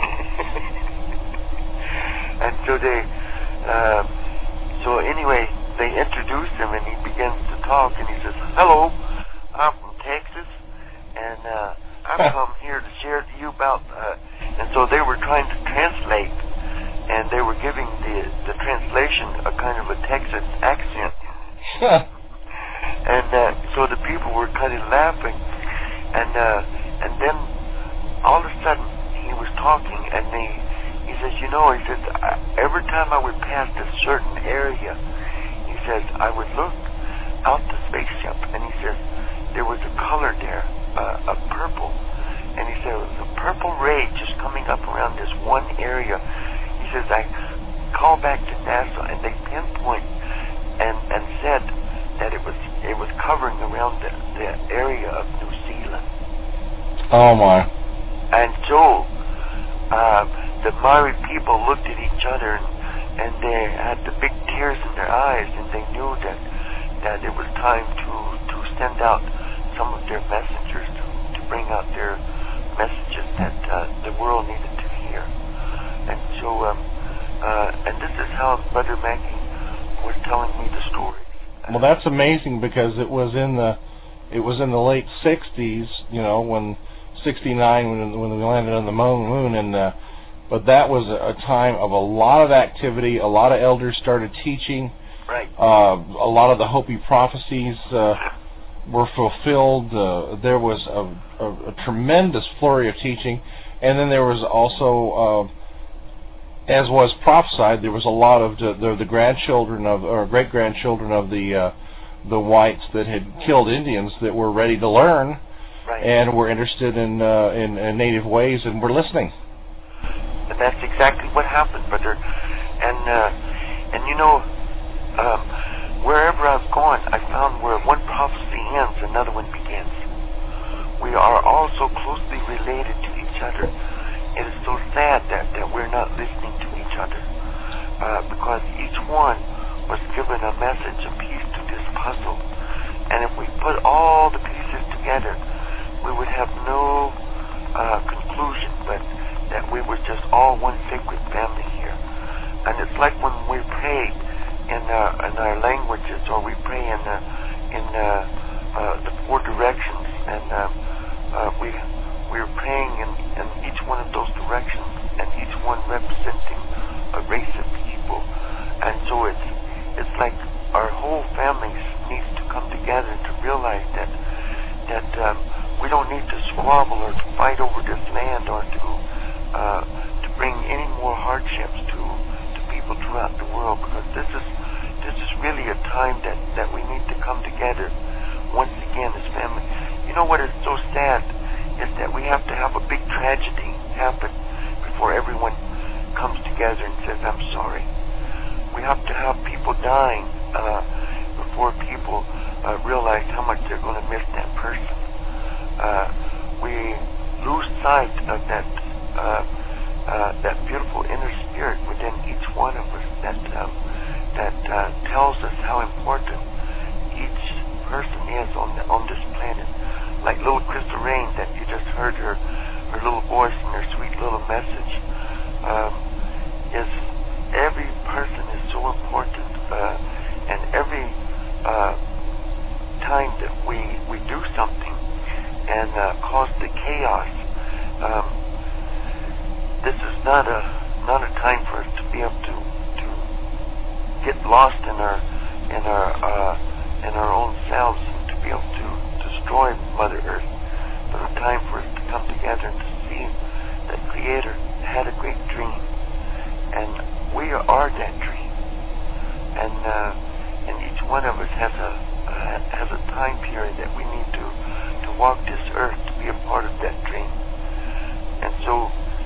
And so they, uh, so anyway, they introduced him, and he begins to talk, and he says, hello, I'm from Texas, and uh, I've come here to share to you about, uh, and so so they were trying to translate, and they were giving the the translation a kind of a Texas accent. And uh, so the people were kind of laughing, and uh, and then all of a sudden he was talking, and they, he says, you know, he says, every time I would pass a certain area, he says, I would look out the spaceship, and he says, there was a color there, uh, a purple, and he said, it was a purple ray just coming up around this one area. He says, I called back to NASA, and they pinpoint and, and said that it was it was covering around the, the area of New Zealand. Oh my. And so uh, the Maori people looked at each other, and, and they had the big tears in their eyes, and they knew that that it was time to, to send out some of their messengers to, to bring out their messages that uh, the world needed to hear. And so, um, uh, and this is how Brother Mackey was telling me the story. Well, that's amazing, because it was in the it was in the late sixties, you know, when sixty-nine when when we landed on the moon, and uh, but that was a, a time of a lot of activity. A lot of elders started teaching. Right. Uh, a lot of the Hopi prophecies uh, were fulfilled. Uh, there was a, a, a tremendous flurry of teaching, and then there was also, uh, as was prophesied, there was a lot of the, the, the grandchildren of or great grandchildren of the uh, the whites that had killed Indians that were ready to learn, right, and were interested in, uh, in in native ways, and were listening. And that's exactly what happened, brother. And uh, and you know. Um, wherever I've gone, I found where one prophecy ends, another one begins. We are all so closely related to each other. It is so sad that, that we're not listening to each other, uh, because each one was given a message, a piece to this puzzle. And if we put all the pieces together, we would have no uh, conclusion, but that we were just all one sacred family here. And it's like when we pray in uh, in our languages, or we pray in uh, in uh, uh, the four directions, and uh, uh, we we're praying in, in each one of those directions, and each one representing a race of people. And so it's it's like our whole families needs to come together to realize that that um, we don't need to squabble or to fight over this land, or to uh, to bring any more hardships to people throughout the world, because this is this is really a time that, that we need to come together once again as family. You know what is so sad is that we have to have a big tragedy happen before everyone comes together and says, I'm sorry. We have to have people dying uh, before people uh, realize how much they're going to miss that person. Uh, we lose sight of that uh, Uh, that beautiful inner spirit within each one of us that um, that uh, tells us how important each person is on the, on this planet. Like little Krista Rain that you just heard her her little voice and her sweet little message. Um, is every person is so important, uh, and every uh, time that we we do something and uh, cause the chaos. Um, This is not a not a time for us to be able to to get lost in our in our uh, in our own selves and to be able to destroy Mother Earth, but a time for us to come together and to see that Creator had a great dream, and we are that dream, and uh, and each one of us has a uh, has a time period that we need to to walk this earth to be a part of that dream, and so.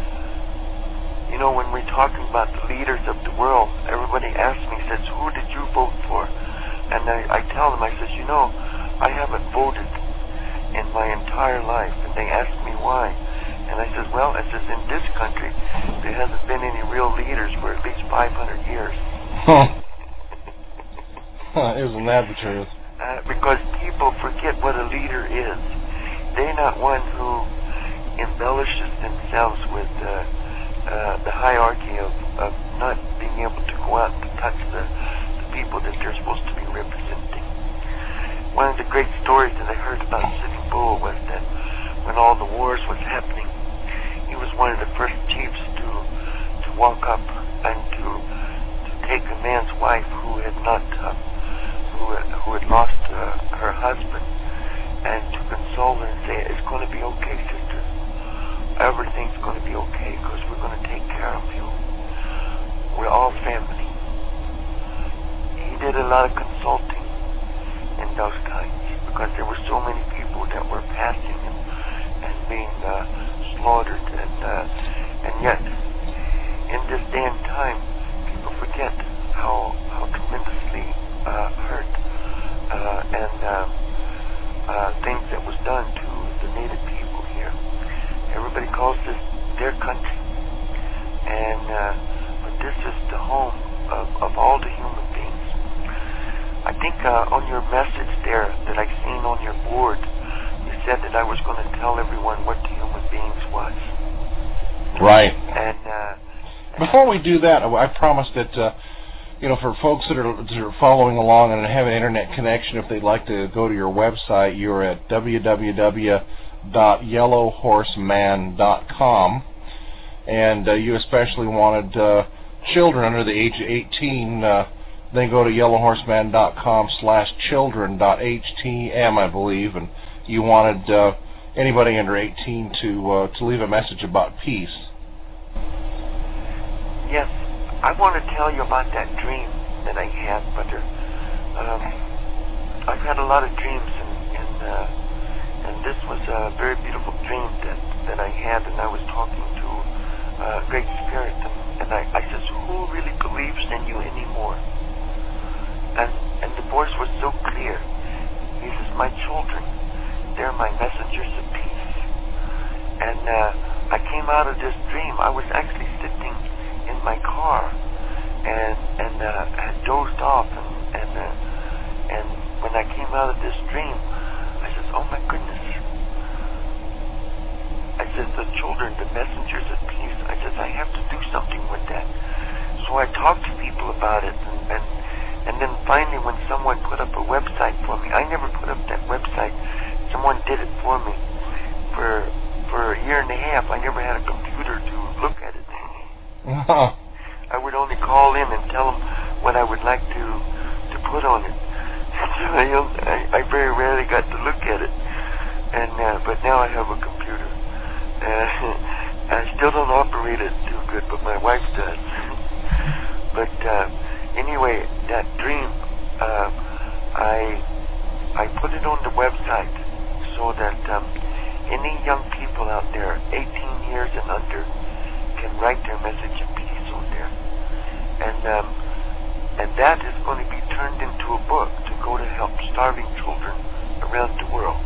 You know, when we're talking about the leaders of the world, everybody asks me, says, who did you vote for? And I, I tell them, I says, you know, I haven't voted in my entire life. And they ask me why. And I says, well, I says, in this country, there hasn't been any real leaders for at least five hundred years. Huh. Isn't that the truth? Uh, because people forget what a leader is. They're not one who embellishes themselves with... Uh, Uh, the hierarchy of, of not being able to go out and touch the, the people that they're supposed to be representing. One of the great stories that I heard about Sitting Bull was that when all the wars was happening, he was one of the first chiefs walk up and to, to take a man's wife who had not, uh, who, who had lost uh, her husband, and to console her and say, it's going to be okay, sister. Everything's going to be okay because we're going to take care of you. We're all family. He did a lot of consulting in those times because there were so many people that were passing and, and being uh, slaughtered, and uh, and yet in this day and time, people forget how how tremendously uh, hurt uh, and uh, uh, things that was done to the native people here. Everybody calls this their country, and uh, but this is the home of, of all the human beings. I think uh, on your message there that I seen on your board, you said that I was going to tell everyone what the human beings was. Right. And uh, before we do that, I promise that uh, you know, for folks that are, that are following along and have an internet connection, if they'd like to go to your website, you're at w w w dot yellow horseman dot com, and uh, you especially wanted uh, children under the age of eighteen. Uh, then go to yellow horseman dot com slash children dot h t m, I believe, and you wanted uh, anybody under eighteen to uh, to leave a message about peace. Yes, I want to tell you about that dream that I had, brother. Um, I've had a lot of dreams, and and, uh, and this was a very beautiful dream that, that I had, and I was talking to uh, Great Spirit, and, and I, I says, who really believes in you anymore? And and the voice was so clear. He says, my children, they're my messengers of peace. And uh, I came out of this dream. I was actually sitting in my car and and uh, had dozed off, and and uh, and when I came out of this dream, I says, oh my goodness. I says, the children, the messengers of peace. I says, I have to do something with that. So I talked to people about it, and, and and then finally when someone put up a website for me, I never put up that website. Someone did it for me for for a year and a half. I never had a computer to look at it. Uh-huh. I would only call in and tell them what I would like to to put on it. So I, I, I very rarely got to look at it. And uh, but now I have a computer. Uh, I still don't operate it too good, but my wife does. But uh, anyway, that dream, uh, I I put it on the website so that um, any young people out there, eighteen years and under, can write their message of peace on there, and um, and that is going to be turned into a book to go to help starving children around the world.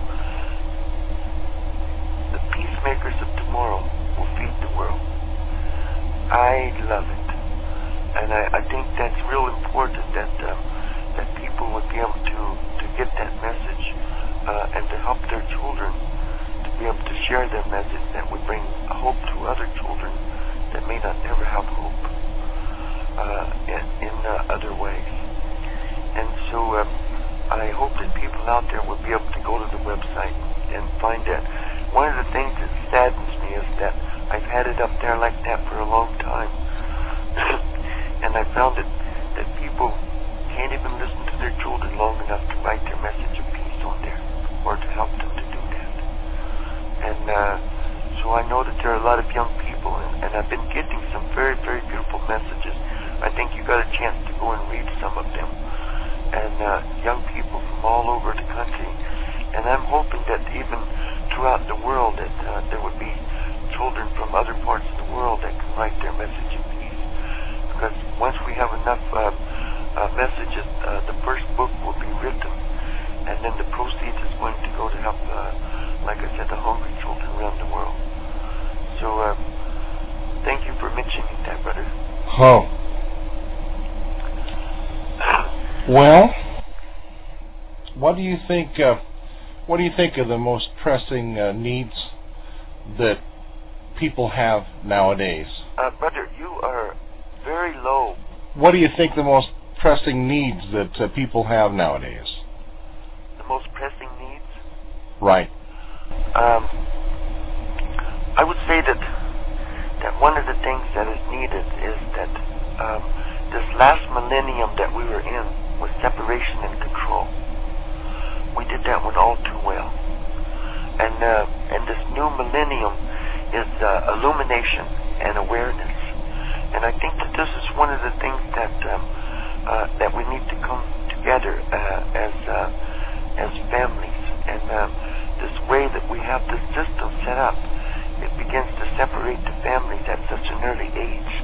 The peacemakers of tomorrow will feed the world. I love it, and I, I think that's real important that um, that people would be able to to get that message uh, and to help their children to be able to share their message that would bring hope to other children that may not ever have hope uh, in, in uh, other ways. And so uh, I hope that people out there will be able to go to the website and find that. One of the things that saddens me is that I've had it up there like that for a long time. And I found that, that people can't even listen to their children long enough to write their message of peace on there or to help them to do that. And uh, so I know that there are a lot of young people, and, and I've been getting some very, very beautiful messages. I think you got a chance to go and read some of them. And uh, young people from all over the country. And I'm hoping that even throughout the world that uh, there would be children from other parts of the world that can write their message of peace. Because once we have enough uh, uh, messages, uh, the first book will be written, and then the proceeds is going to go to help, uh, like I said, the hungry children around the world. So, uh, thank you for mentioning that, brother. Oh. Well, what do you think? Uh, what do you think are the most pressing uh, needs that people have nowadays? Uh, brother, you are very low. What do you think the most pressing needs that uh, people have nowadays? The most pressing needs? Right. Um, I would say that that one of the things that is needed is that um, this last millennium that we were in was separation and control. We did that one all too well. And uh, and this new millennium is uh, illumination and awareness. And I think that this is one of the things that um, uh, that we need to come together uh, as uh, as families. And um, this way that we have the system set up, it begins to separate the families at such an early age.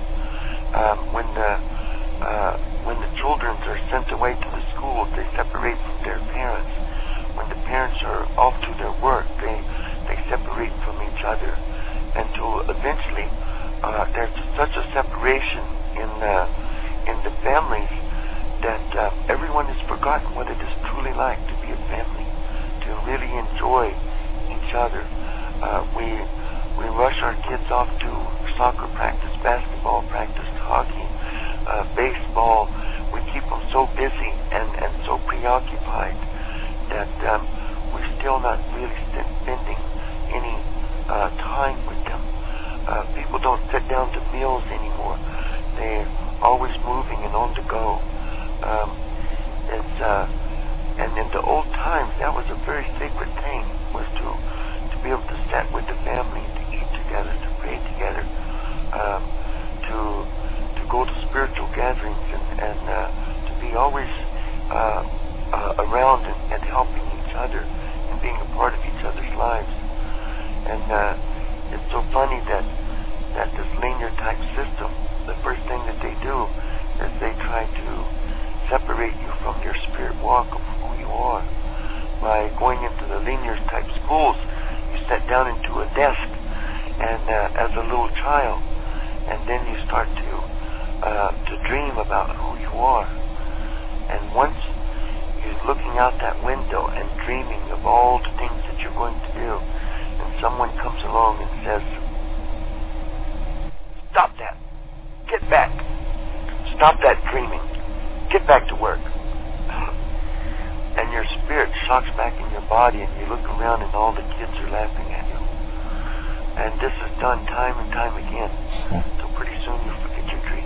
Um, when the uh, when the children are sent away to the schools, they separate from their parents. When the parents are off to their work, they they separate from each other, until eventually uh, there's such a separation in uh, in the families that uh, everyone has forgotten what it is truly like to be a family, to really enjoy each other. Uh, we we rush our kids off to soccer practice, basketball practice, hockey, uh, baseball. We keep them so busy and, and so preoccupied that um, we're still not really spending any uh, time with them. Uh, people don't sit down to meals anymore. They're always moving and on the go. Um, it's uh, and in the old times, that was a very sacred thing, was to to be able to sit with the family, to eat together, to pray together, um, to to go to spiritual gatherings, and, and uh, to be always uh, uh, around and, and helping each other and being a part of each other's lives. And uh, it's so funny that that this linear type system, the first thing that they do is they try to separate you from your spirit walk of who you are. By going into the linear type schools, you sit down into a desk and uh, as a little child, and then you start to uh, to dream about who you are. And once you're looking out that window and dreaming of all the things that you're going to do, and someone comes along and says, "Stop that. Get back. Stop that dreaming. Get back to work." And your spirit shocks back in your body, and you look around and all the kids are laughing at you. And this is done time and time again. So pretty soon you forget your dream.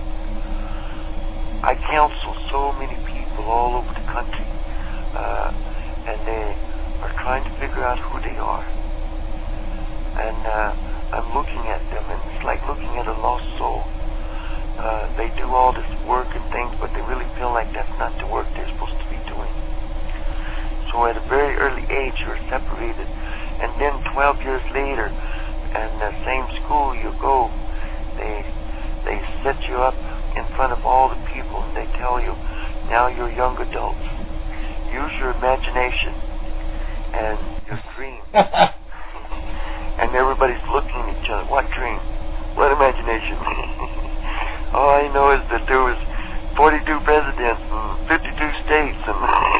I counsel so many people all over the country, uh, and they are trying to figure out who they are. And uh, I'm looking at them, and it's like looking at a lost soul. Uh, they do all this work and things, but they really feel like that's not the work they're supposed to be doing. So at a very early age, you're separated. And then twelve years later, in the same school you go, they they set you up in front of all the people, and they tell you, now you're young adults. Use your imagination and your dream. And everybody's looking at each other. What dream? What imagination? All I know is that there was forty-two presidents and fifty-two states, and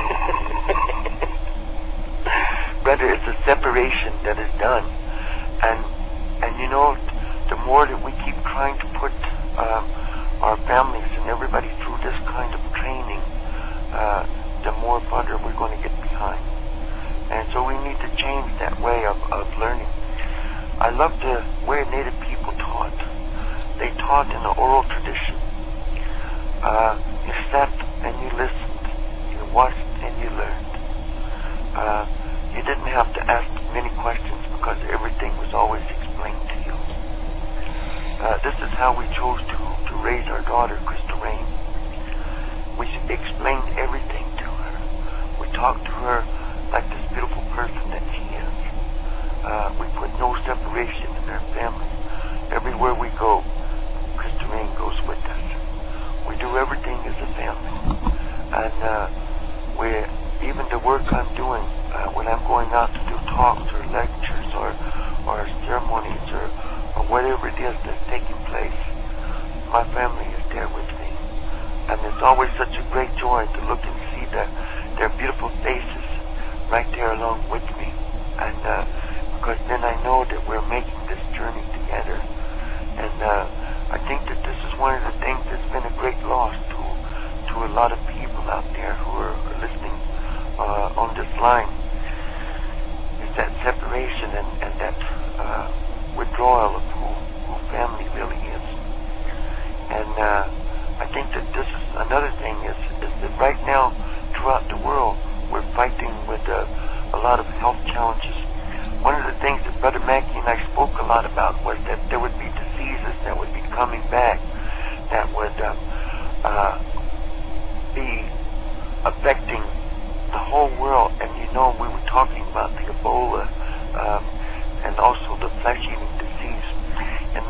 brother, it's a separation that is done. And and you know, the more that we keep trying to put um, our families and everybody through this kind of training, uh, the more further we're going to get behind. And so we need to change that way of, of learning. I love the way Native people taught. They taught in the oral tradition. Uh, you sat and you listened. You watched and you learned. Uh, you didn't have to ask many questions because everything was always explained to you. Uh, this is how we chose to, to raise our daughter, Crystal Rain. We explained everything to her. We talked to her like this beautiful person that she is. Uh, we put no separation in our family. Everywhere we go, Crystal Rain goes with us. We do everything as a family. And uh, we even the work I'm doing, uh, when I'm going out to do talks or lectures or, or ceremonies or, or whatever it is that's taking place, my family is there with me. And it's always such a great joy to look and see the, their beautiful faces right there along with me. And uh, because then I know that we're making this journey together. And uh, I think that this is one of the things that's been a great loss to to a lot of people out there who are, are listening uh, on this line. It's that separation and, and that uh, withdrawal of who, who family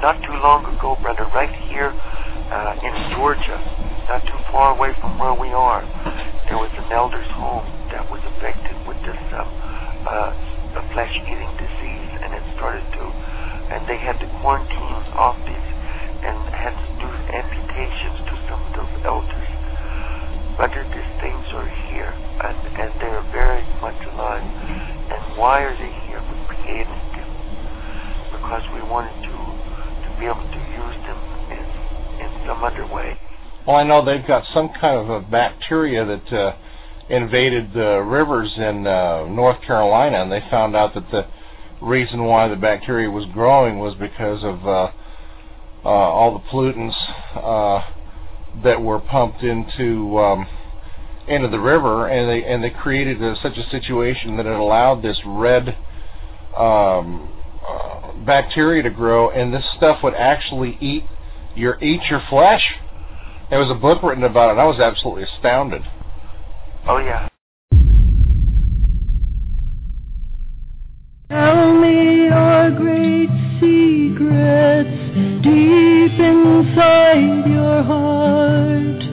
not too long ago, brother, right here uh, in Georgia, not too far away from where we are, there was an elder's home that was affected with this um, uh, a flesh-eating disease, and it started to, and they had to quarantine off these and had to do amputations to some of those elders. Brother, these things are here, and, and they're very much alive. And why are they here? We created them because we wanted to to be able to use them in, in some other way. Well, I know they've got some kind of a bacteria that uh, invaded the rivers in uh, North Carolina, and they found out that the reason why the bacteria was growing was because of uh, uh, all the pollutants uh, that were pumped into um, into the river, and they and they created a, such a situation that it allowed this red um, uh, bacteria to grow, and this stuff would actually eat your eat your flesh. There was a book written about it, and I was absolutely astounded. Oh, yeah. Tell me your great secrets deep inside your heart.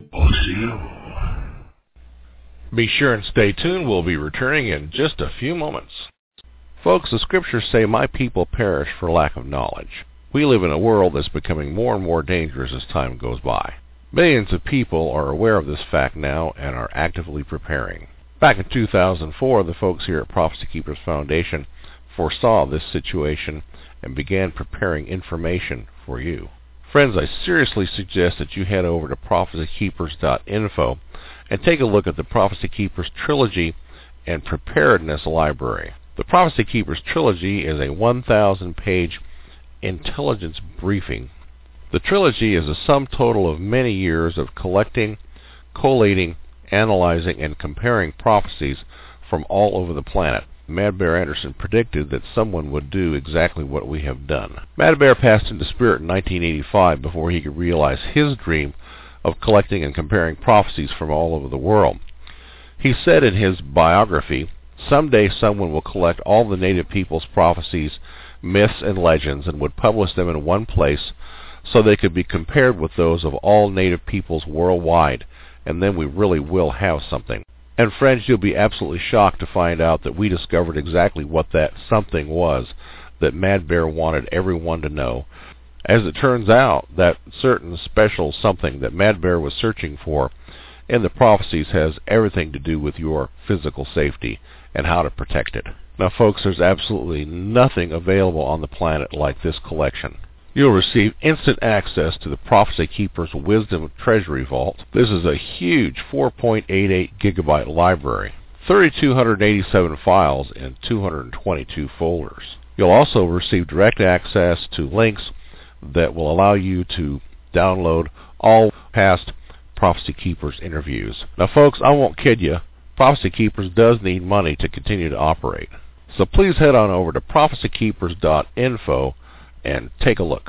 Be sure and stay tuned. We'll be returning in just a few moments. Folks, the scriptures say, "My people perish for lack of knowledge." We live in a world that's becoming more and more dangerous as time goes by. Millions of people are aware of this fact now and are actively preparing. Back in two thousand four, the folks here at Prophecy Keepers Foundation foresaw this situation and began preparing information for you. Friends, I seriously suggest that you head over to prophecy keepers dot info and take a look at the Prophecy Keepers Trilogy and Preparedness Library. The Prophecy Keepers Trilogy is a one thousand page intelligence briefing. The trilogy is a sum total of many years of collecting, collating, analyzing, and comparing prophecies from all over the planet. Mad Bear Anderson predicted that someone would do exactly what we have done. Mad Bear passed into spirit in nineteen eighty-five before he could realize his dream of collecting and comparing prophecies from all over the world. He said in his biography, "Someday someone will collect all the native people's prophecies, myths, and legends and would publish them in one place so they could be compared with those of all native peoples worldwide, and then we really will have something." And friends, you'll be absolutely shocked to find out that we discovered exactly what that something was that Mad Bear wanted everyone to know. As it turns out, that certain special something that Mad Bear was searching for in the prophecies has everything to do with your physical safety and how to protect it. Now folks, there's absolutely nothing available on the planet like this collection. You'll receive instant access to the Prophecy Keepers Wisdom Treasury Vault. This is a huge four point eight eight gigabyte library, three thousand two hundred eighty-seven files in two hundred twenty-two folders. You'll also receive direct access to links that will allow you to download all past Prophecy Keepers interviews. Now folks, I won't kid you, Prophecy Keepers does need money to continue to operate. So please head on over to prophecy keepers dot info and take a look.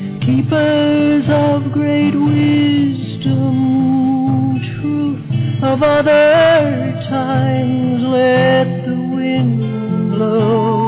Keepers of great wisdom, truth of other times, let the wind blow.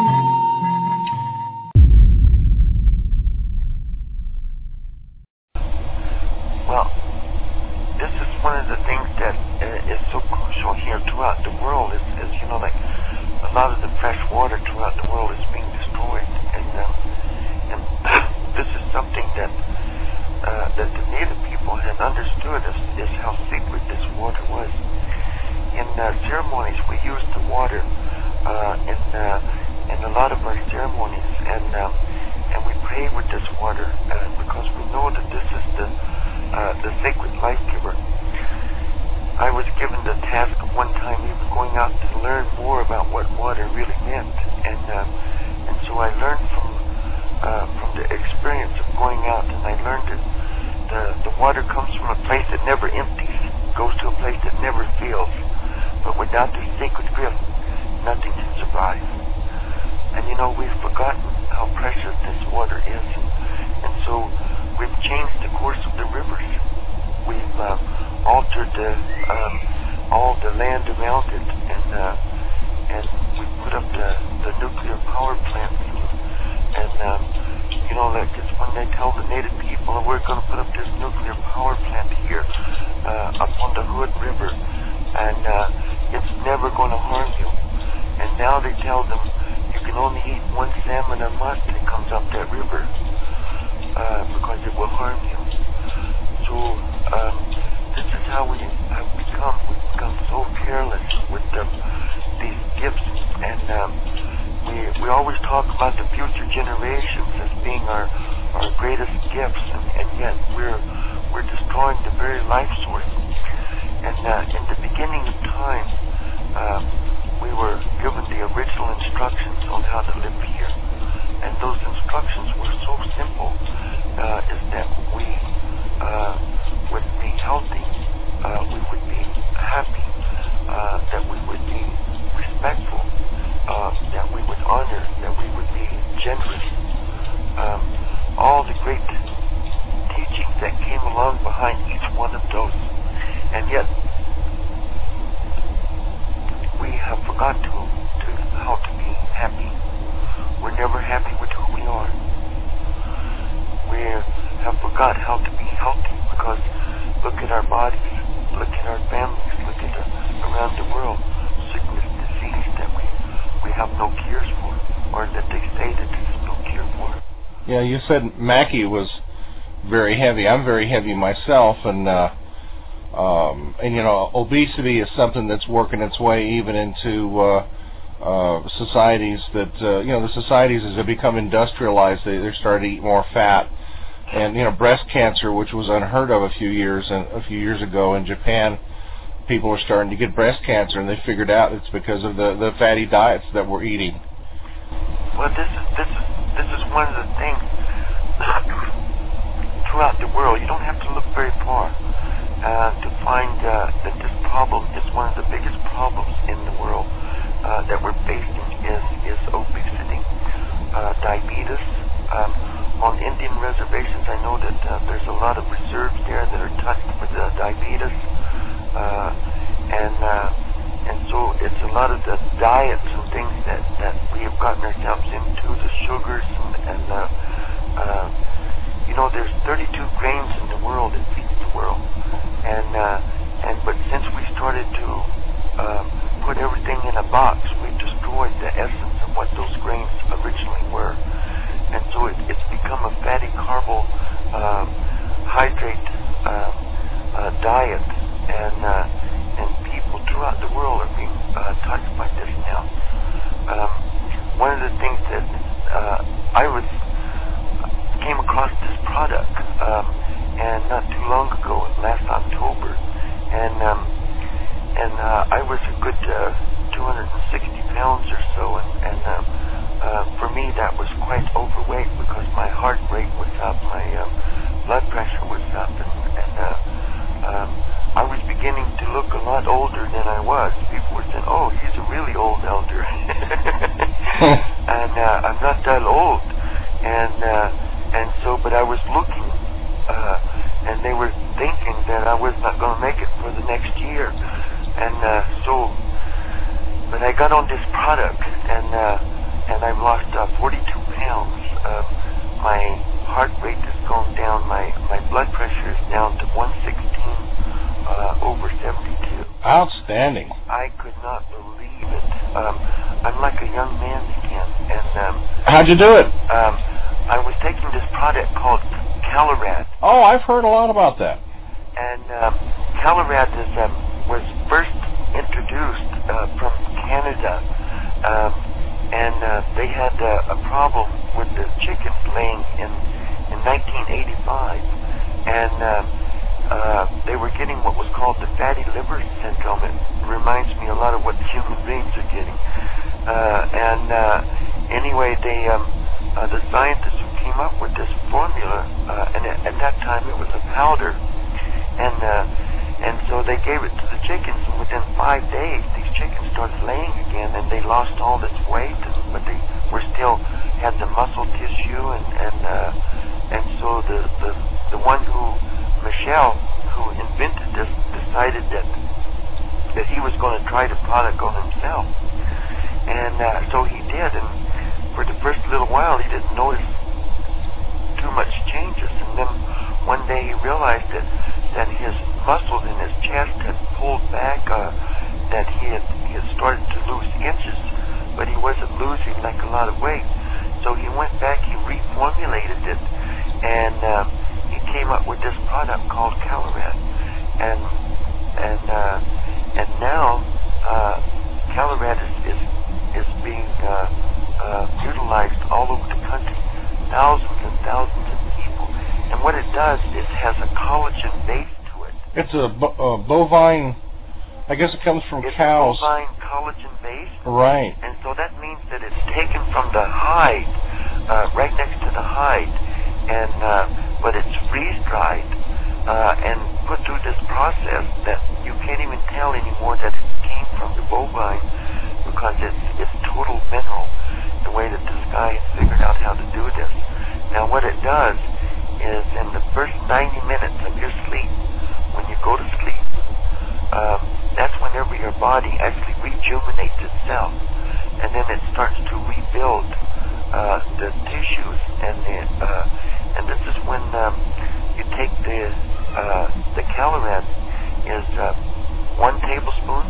Well, this is one of the things that uh, is so crucial here throughout the world is, is, you know, like a lot of the fresh water throughout the world is being destroyed, and um, and this is something that uh, that the native people had understood is, is how secret this water was. In uh, ceremonies, we use the water uh, in uh, in a lot of our ceremonies, and um, and we pray with this water uh, because we know that this is the uh, the sacred life giver. I was given the task of one time even going out to learn more about what water really meant, and uh, and so I learned from uh, from the experience of going out, and I learned that the the water comes from a place that never empties, goes to a place that never fills. But without this sacred gift, nothing can survive. And you know, we've forgotten how precious this water is, and, and so we've changed the course of the rivers. We've uh, altered the, um, all the land around it, and uh, and we put up the, the nuclear power plants, and um, you know, like it's when they tell the native people, we're going to put up this nuclear power plant here uh, up on the Hood River, and uh, it's never going to harm you. And now they tell them you can only eat one salmon a month that comes up that river uh, because it will harm you. So um, this is how we have become. We've become so careless with them, these gifts, and um, we we always talk about the future generations as being our our greatest gifts, and, and yet we're we're destroying the very life source. And uh, in the beginning of time, uh, we were given the original instructions on how to live here, and those instructions were so simple: uh, is that we uh, would be healthy, uh, we would be happy, uh, that we would be respectful, uh, that we would honor, that we would be generous. Um, all the great teachings that came along behind each one of those, and yet we have forgot to, to how to be happy. We're never happy with who we are. We have forgot how to be healthy because look at our bodies, look at our families, look at uh, around the world, sickness, disease that we, we have no cures for, or that they say that there's no cure for. Yeah, you said Mackie was very heavy. I'm very heavy myself, and uh, um, and you know, obesity is something that's working its way even into uh, uh, societies that uh, you know, the societies as they become industrialized, they, they're starting to eat more fat. And you know, breast cancer, which was unheard of a few years and a few years ago in Japan, people are starting to get breast cancer, and they figured out it's because of the, the fatty diets that we're eating. Well, this is this is this is one of the things throughout the world. You don't have to look very far uh, to find uh, that this problem is one of the biggest problems in the world uh, that we're facing is is obesity, uh, diabetes. Um, On Indian reservations, I know that uh, there's a lot of reserves there that are touched with uh, diabetes, uh, and uh, and so it's a lot of the diets and things that, that we have gotten ourselves into, the sugars and, and uh, uh, you know, there's thirty-two grains in the world that feeds the world, and uh, and but since we started to uh, put everything in a box, we destroyed the essence of what those grains originally were. And so it, it's become a fatty carbohydrate uh, uh, diet, and uh, and people throughout the world are being uh, touched by this now. Um, one of the things that uh, I was came across this product, um, and not too long ago, last October, and um, and uh, I was a good uh, two hundred sixty pounds or so, and. and um, Uh, for me, that was quite overweight because my heart rate was up, my um, blood pressure was up, and, and uh, um, I was beginning to look a lot older than I was. People were saying, "Oh, he's a really old elder," and uh, I'm not that old. And uh, and so, but I was looking, uh, and they were thinking that I was not going to make it for the next year, and uh, so, but I got on this product, and. Uh, And I've lost uh, forty-two pounds. Uh, my heart rate has gone down. My, my blood pressure is down to one sixteen uh, over seventy-two. Outstanding. I could not believe it. Um, I'm like a young man again. And um, how'd you do it? Um, I was taking this product called Calarad. Oh, I've heard a lot about that. And um, Calarad is, um, was first introduced uh, from Canada. Um, And uh, they had uh, a problem with the chickens laying in in nineteen eighty-five, and uh, uh, they were getting what was called the fatty liver syndrome. It reminds me a lot of what human beings are getting. Uh, and uh, anyway, they um, uh, the scientists who came up with this formula, uh, and at, at that time it was a powder, and uh, and so they gave it to the chickens, and within five days, these chickens started laying again, and they lost all this weight, and, but they were still had the muscle tissue, and and uh, and so the, the the one who Michel, who invented this, decided that that he was going to try the product on himself, and uh, so he did, and for the first little while, he didn't notice day he realized that, that his muscles in his chest had pulled back, uh, that he had, he had started to lose inches, but he wasn't losing like a lot of weight. So he went back, he reformulated it, and uh, he came up with this product called Calorat. And and uh, and now uh, Calorat is, is, is being uh, uh, utilized all over the country. Thousands and thousands of people. And what it does is has a collagen base to it. It's a, bo- a bovine, I guess it comes from it's cows. It's a bovine collagen base. Right. And so that means that it's taken from the hide, uh, right next to the hide, and uh, but it's freeze-dried uh, and put through this process that you can't even tell anymore that it came from the bovine because it's, it's total mineral, the way that this guy has figured out how to do this. Now what it does is in the first ninety minutes of your sleep, when you go to sleep, um, that's whenever your body actually rejuvenates itself, and then it starts to rebuild uh, the tissues, and the, uh, and this is when um, you take the uh, the Calorat is uh, one tablespoon.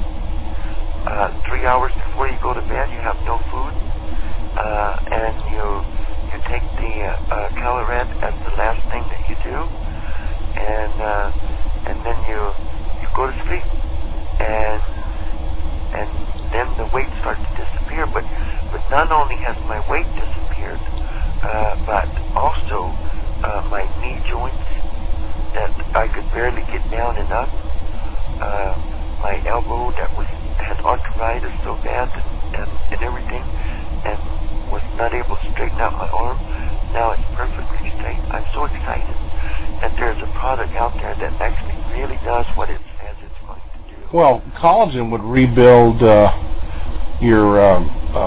Uh, three hours before you go to bed, you have no food, uh, and you you take the uh, Calorat as the last thing that you do, and uh, and then you you go to sleep, and and then the weight starts to disappear. But but not only has my weight disappeared, uh, but also uh, my knee joints that I could barely get down and up, uh, my elbow that was had arthritis so bad and, and, and everything, and was not able to straighten out my arm. Now it's perfectly straight. I'm so excited that there's a product out there that actually really does what it says it's going to do. Well, collagen would rebuild uh, your um,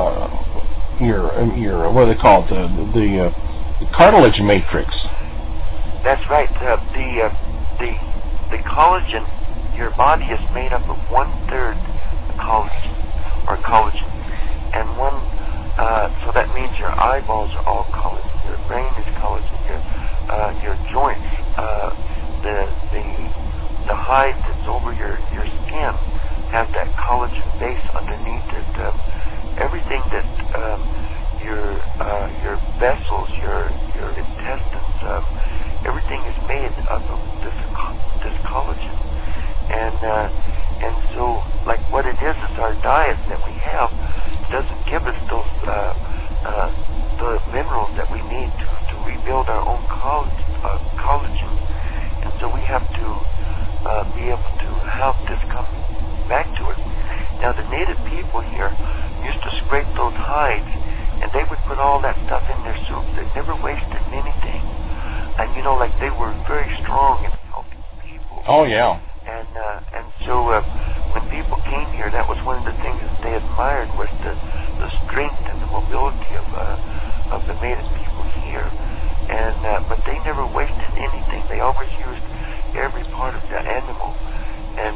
uh, your your what do they call it, the the, uh, the cartilage matrix. That's right. Uh, the uh, the the collagen. Your body is made up of one third collagen or collagen, and one. Uh, so that means your eyeballs are all collagen. Your brain is collagen. Your uh, your joints, uh, the the the hide that's over your, your skin, has that collagen base underneath it. Um, everything that um, your uh, your vessels, your your intestines, um, everything is made up of this this collagen. And uh, and so, like what it is, is our diet that we have doesn't give us those uh, uh, the minerals that we need to, to rebuild our own collagen, uh, collagen. And so we have to uh, be able to have this come back to us. Now, the native people here used to scrape those hides, and they would put all that stuff in their soup. They never wasted anything. And you know, like they were very strong and healthy people. Oh yeah. And uh, and so uh, when people came here, that was one of the things that they admired was the, the strength and the mobility of uh, of the native people here. And uh, but they never wasted anything. They always used every part of the animal, and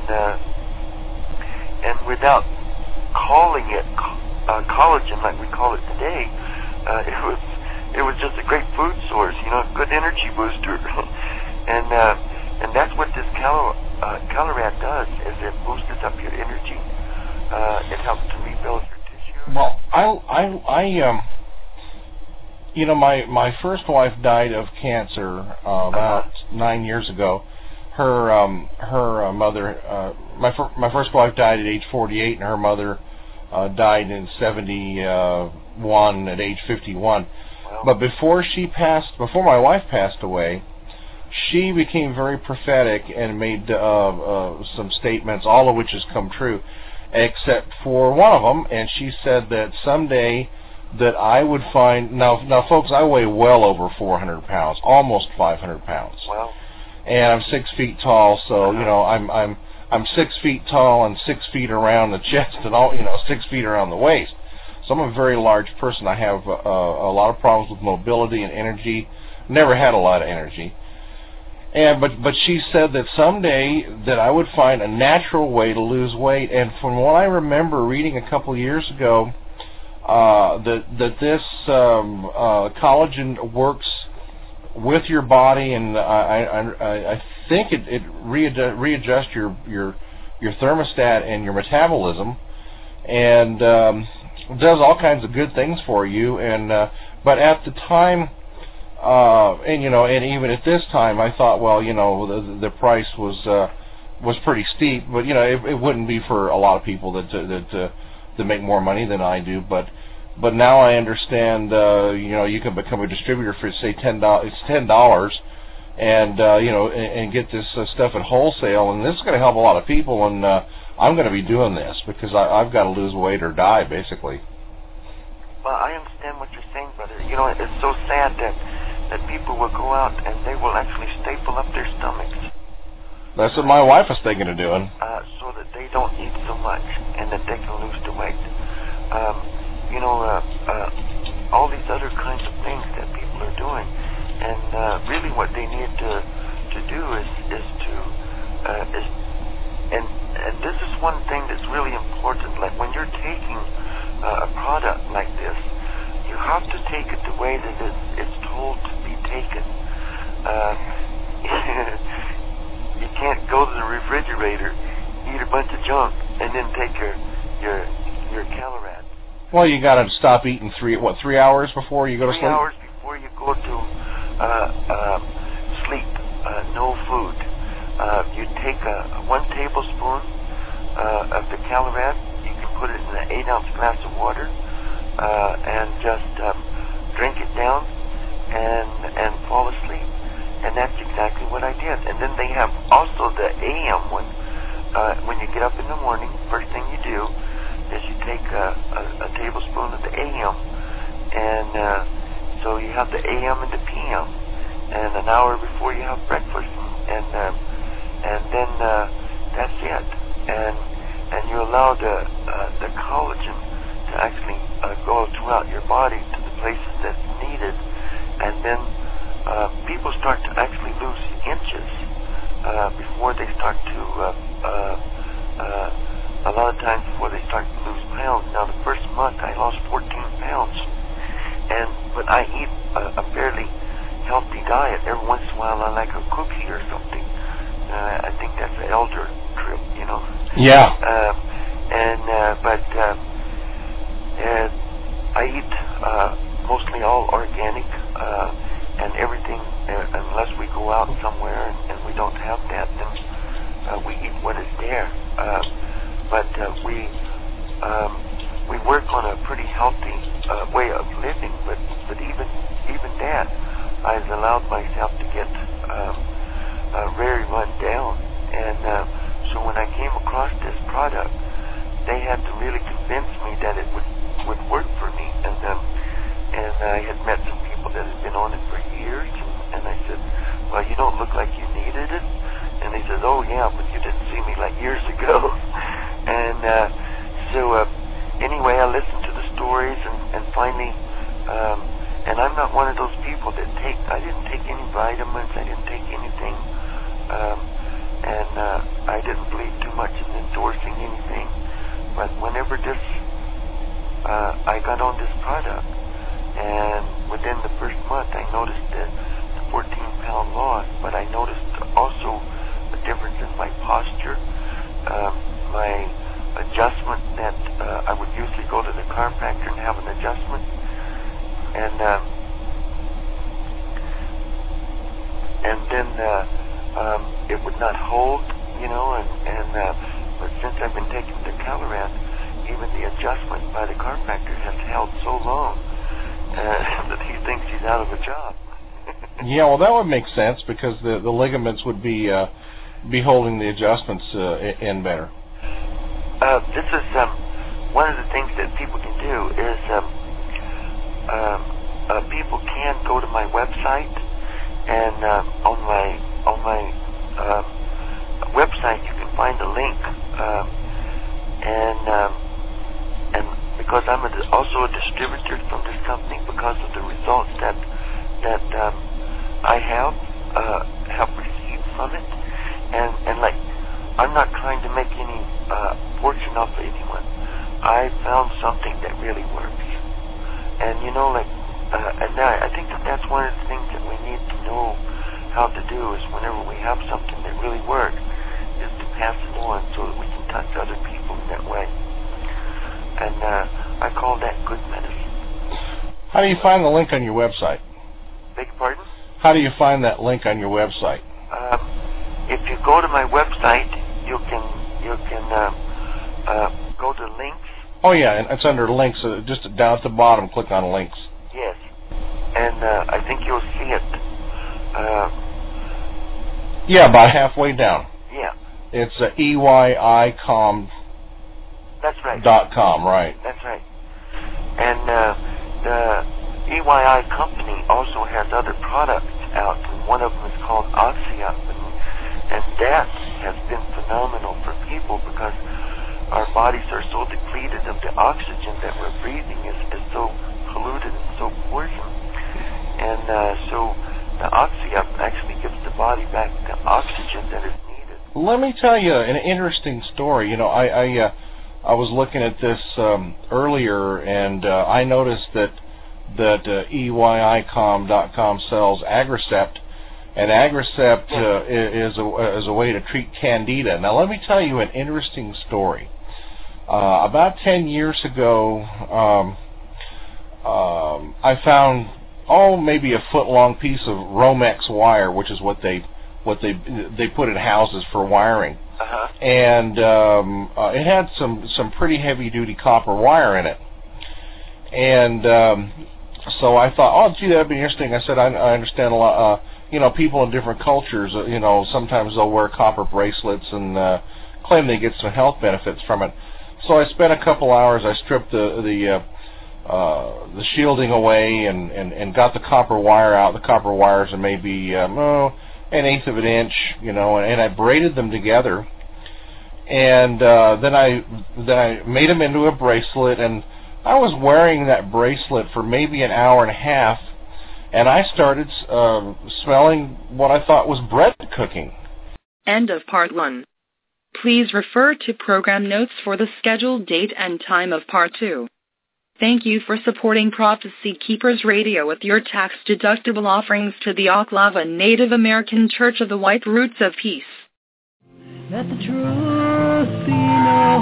uh, and without calling it uh, collagen like we call it today, uh, it was it was just a great food source, you know, good energy booster, and uh, and that's what this calo. Uh, Calorat does is it boosts up your energy. Uh, it helps to rebuild your tissue. Well, I, I, I, um, you know, my my first wife died of cancer uh, about uh-huh. nine years ago. Her um, her uh, mother, uh, my fir- my first wife died at age forty-eight, and her mother uh, died in seventy-one at age fifty-one. Well, but before she passed, before my wife passed away, she became very prophetic and made uh, uh, some statements, all of which has come true, except for one of them. And she said that someday that I would find, now, now folks, I weigh well over four hundred pounds, almost five hundred pounds. Wow. And I'm six feet tall, so, you know, I'm I'm I'm six feet tall and six feet around the chest and all, you know, six feet around the waist. So I'm a very large person. I have uh, a lot of problems with mobility and energy. Never had a lot of energy. And but but she said that someday that I would find a natural way to lose weight. And from what I remember reading a couple of years ago, uh, that that this um, uh, collagen works with your body, and I I, I think it, it readjust, readjusts your your your thermostat and your metabolism, and um, does all kinds of good things for you. And uh, but at the time, uh, and you know, and even at this time, I thought, well, you know, the the price was uh, was pretty steep, but you know, it, it wouldn't be for a lot of people that that uh, that make more money than I do, but. But now I understand, uh, you know, you can become a distributor for, say, ten dollars. It's ten dollars, and uh, you know, and, and get this uh, stuff at wholesale. And this is going to help a lot of people. And uh, I'm going to be doing this because I, I've got to lose weight or die, basically. Well, I understand what you're saying, brother. You know, it's so sad that that people will go out and they will actually staple up their stomachs. That's what my wife is thinking of doing. Uh, so that they don't eat so much and that they can lose the weight. Um, You know, uh, uh, all these other kinds of things that people are doing, and uh, really, what they need to to do is is to uh, is, and and this is one thing that's really important. Like when you're taking uh, a product like this, you have to take it the way that it's, it's told to be taken. Uh, you can't go to the refrigerator, eat a bunch of junk, and then take your your your Caloran. Well, you got to stop eating three what three hours before you go to three sleep. Three hours before you go to uh, uh, sleep. Uh, no food. Uh, you take a, a one tablespoon uh, of the Caloran. You can put it in an eight ounce glass of water uh, and just um, drink it down and and fall asleep. And that's exactly what I did. And then they have also the A M one. Uh, when you get up in the morning, first thing you do is you take a, a, a tablespoon of the A M, and uh, so you have the A M and the P M, and an hour before you have breakfast, and uh, and then uh, that's it, and and you allow the uh, the collagen to actually uh, go throughout your body to the places that's needed, and then uh, people start to actually lose inches uh, before they start to. Uh, uh, uh, A lot of times before they start to lose pounds. Now, the first month I lost fourteen pounds, and but I eat a, a fairly healthy diet. Every once in a while, I like a cookie or something. Uh, I think that's an elder trip, you know. Yeah. Uh, and uh, but uh, and I eat uh, mostly all organic uh, and everything. Uh, unless we go out somewhere and, and we don't have that, then uh, we eat what is there. Uh, But uh, we um, we work on a pretty healthy uh, way of living. But but even even that, I've allowed myself to get um, uh, very run down. And uh, so when I came across this product, they had to really convince me that it would would work for me. And um, and I had met some people that had been on it for years. And, and I said, well, you don't look like you needed it. And they said, oh yeah, but you didn't see me like years ago. And uh, so uh, anyway, I listened to the stories, and, and finally, um, and I'm not one of those people that take, I didn't take any vitamins, I didn't take anything, um, and uh, I didn't believe too much in endorsing anything. But whenever this, uh, I got on this product, and within the first month, I noticed the fourteen pound loss, but I noticed also a difference in my posture. Um, my adjustment that uh, I would usually go to the chiropractor and have an adjustment, and um, and then uh, um, it would not hold, you know, and, and uh, but since I've been taking the Caloran, even the adjustment by the chiropractor has held so long uh, that he thinks he's out of a job. Yeah, well, that would make sense because the, the ligaments would be uh, be holding the adjustments uh, in better. Uh, this is um, one of the things that people can do is um, um, uh, people can go to my website, and uh, on my on my uh, website you can find a link, uh, and um, and because I'm a, also a distributor from this company, because of the results that that um, I have uh, have received from it, and and like. I'm not trying to make any uh, fortune off of anyone. I found something that really works. And, you know, like, uh, and I, I think that that's one of the things that we need to know how to do is whenever we have something that really works, is to pass it on so that we can touch other people in that way. And uh, I call that good medicine. How do you find the link on your website? Beg your pardon? How do you find that link on your website? Um, if you go to my website, you can you can uh, uh, go to links. Oh yeah, and it's under links. Uh, just down at the bottom, click on links. Yes, and uh, I think you'll see it. Uh, yeah, about halfway down. Yeah. It's uh, E Y I com. That's right. Dot com, right? That's right. And uh, the E Y I company also has other products out, and one of them is called OxyUp, and, and that has been phenomenal for people because our bodies are so depleted of the oxygen that we're breathing is, is so polluted and so poison. And uh, so the OxyUp actually gives the body back the oxygen that is needed. Let me tell you an interesting story. You know, I I, uh, I was looking at this um, earlier, and uh, I noticed that that uh, E Y I com dot com sells Agricept, and Agricept uh, is a is a way to treat candida. Now, let me tell you an interesting story. Uh, about ten years ago, um, um, I found oh maybe a foot long piece of Romex wire, which is what they what they they put in houses for wiring. Uh-huh. And um, uh, it had some, some pretty heavy-duty copper wire in it. And um, so I thought, oh, gee, that'd be interesting. I said, I, I understand a lot. Uh, you know, people in different cultures, uh, you know, sometimes they'll wear copper bracelets and uh, claim they get some health benefits from it. So I spent a couple hours. I stripped the the uh, uh, the shielding away and, and, and got the copper wire out. The copper wires are maybe um, oh, an eighth of an inch, you know, and, and I braided them together, and uh, then I then I made them into a bracelet, and I was wearing that bracelet for maybe an hour and a half, and I started uh, smelling what I thought was bread cooking. End of part one. Please refer to program notes for the scheduled date and time of part two. Thank you for supporting Prophecy Keepers Radio with your tax-deductible offerings to the Oklahoma Native American Church of the White Roots of Peace. Let the truth be known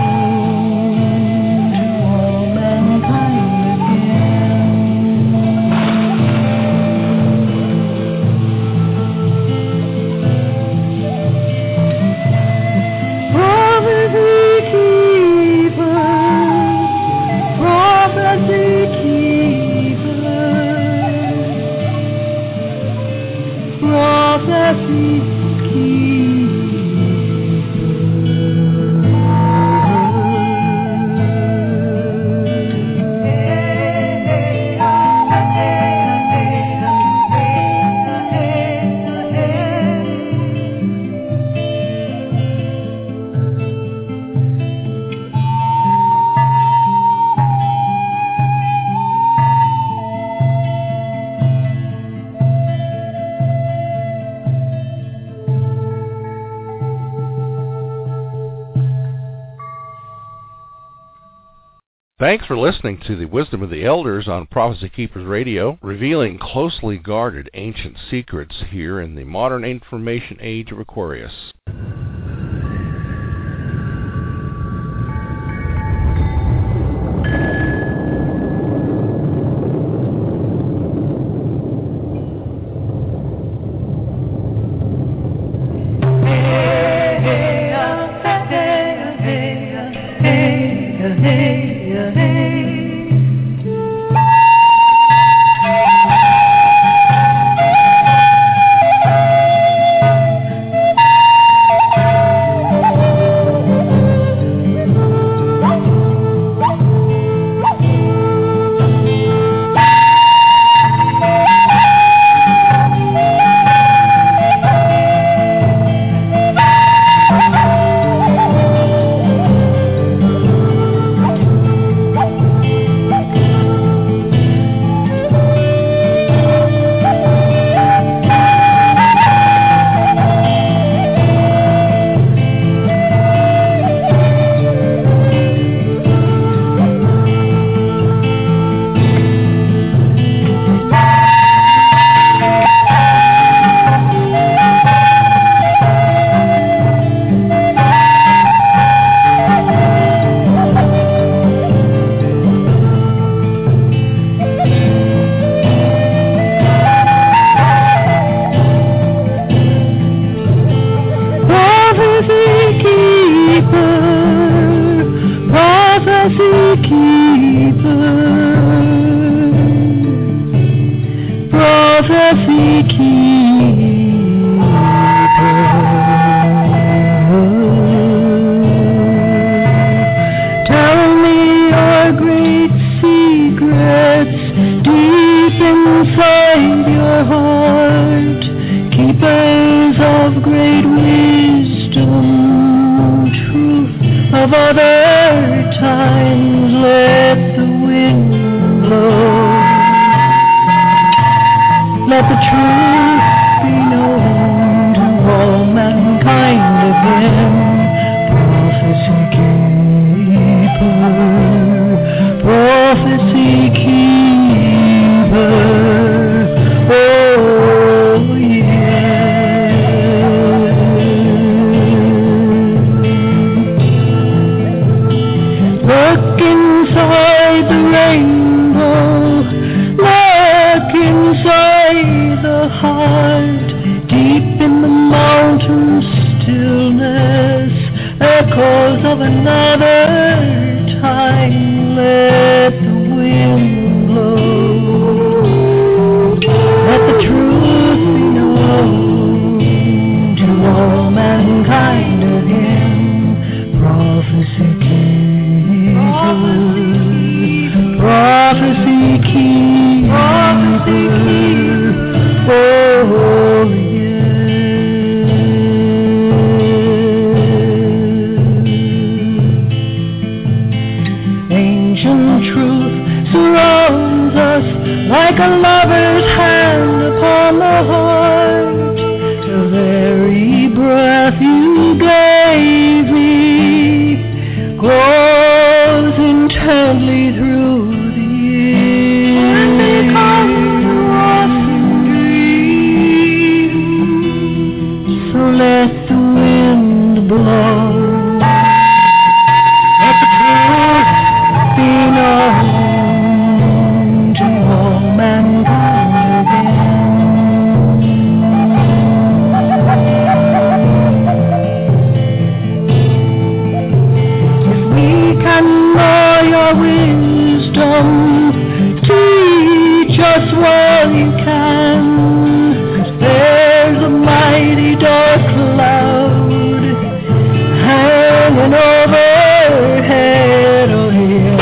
to all mankind again. Prophecy Keepers, Prophecy Keepers, Prophecy Keepers. Thanks for listening to the Wisdom of the Elders on Prophecy Keepers Radio, revealing closely guarded ancient secrets here in the modern information age of Aquarius. of great wisdom, truth of other times, let the wind blow. Let the truth be known to all mankind again. Prophecy keeper, prophecy keeper, oh yeah. Look inside the rainbow, look inside the heart, deep in the mountain stillness, echoes of another time. Let the wind blow. Let the truth be known to all mankind again. Prophecy keeper, prophecy keeper, oh yeah. Ancient truth surrounds us like a lover's hand upon the heart. The very breath you gave me grows intently through the years and becomes a waffling dream. So let the wind blow. Let the truth be known to all mankind again. If we can know your wisdom, teach us while you can. 'Cause there's a mighty dark cloud hanging overhead, oh yeah.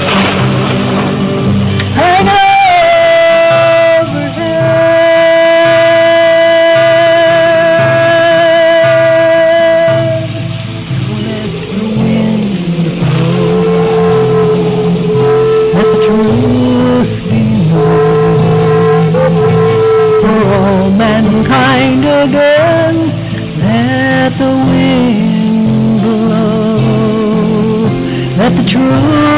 Hang overhead. Let the wind blow. Let the truth be known for all mankind again. Let the wind blow. Let the truth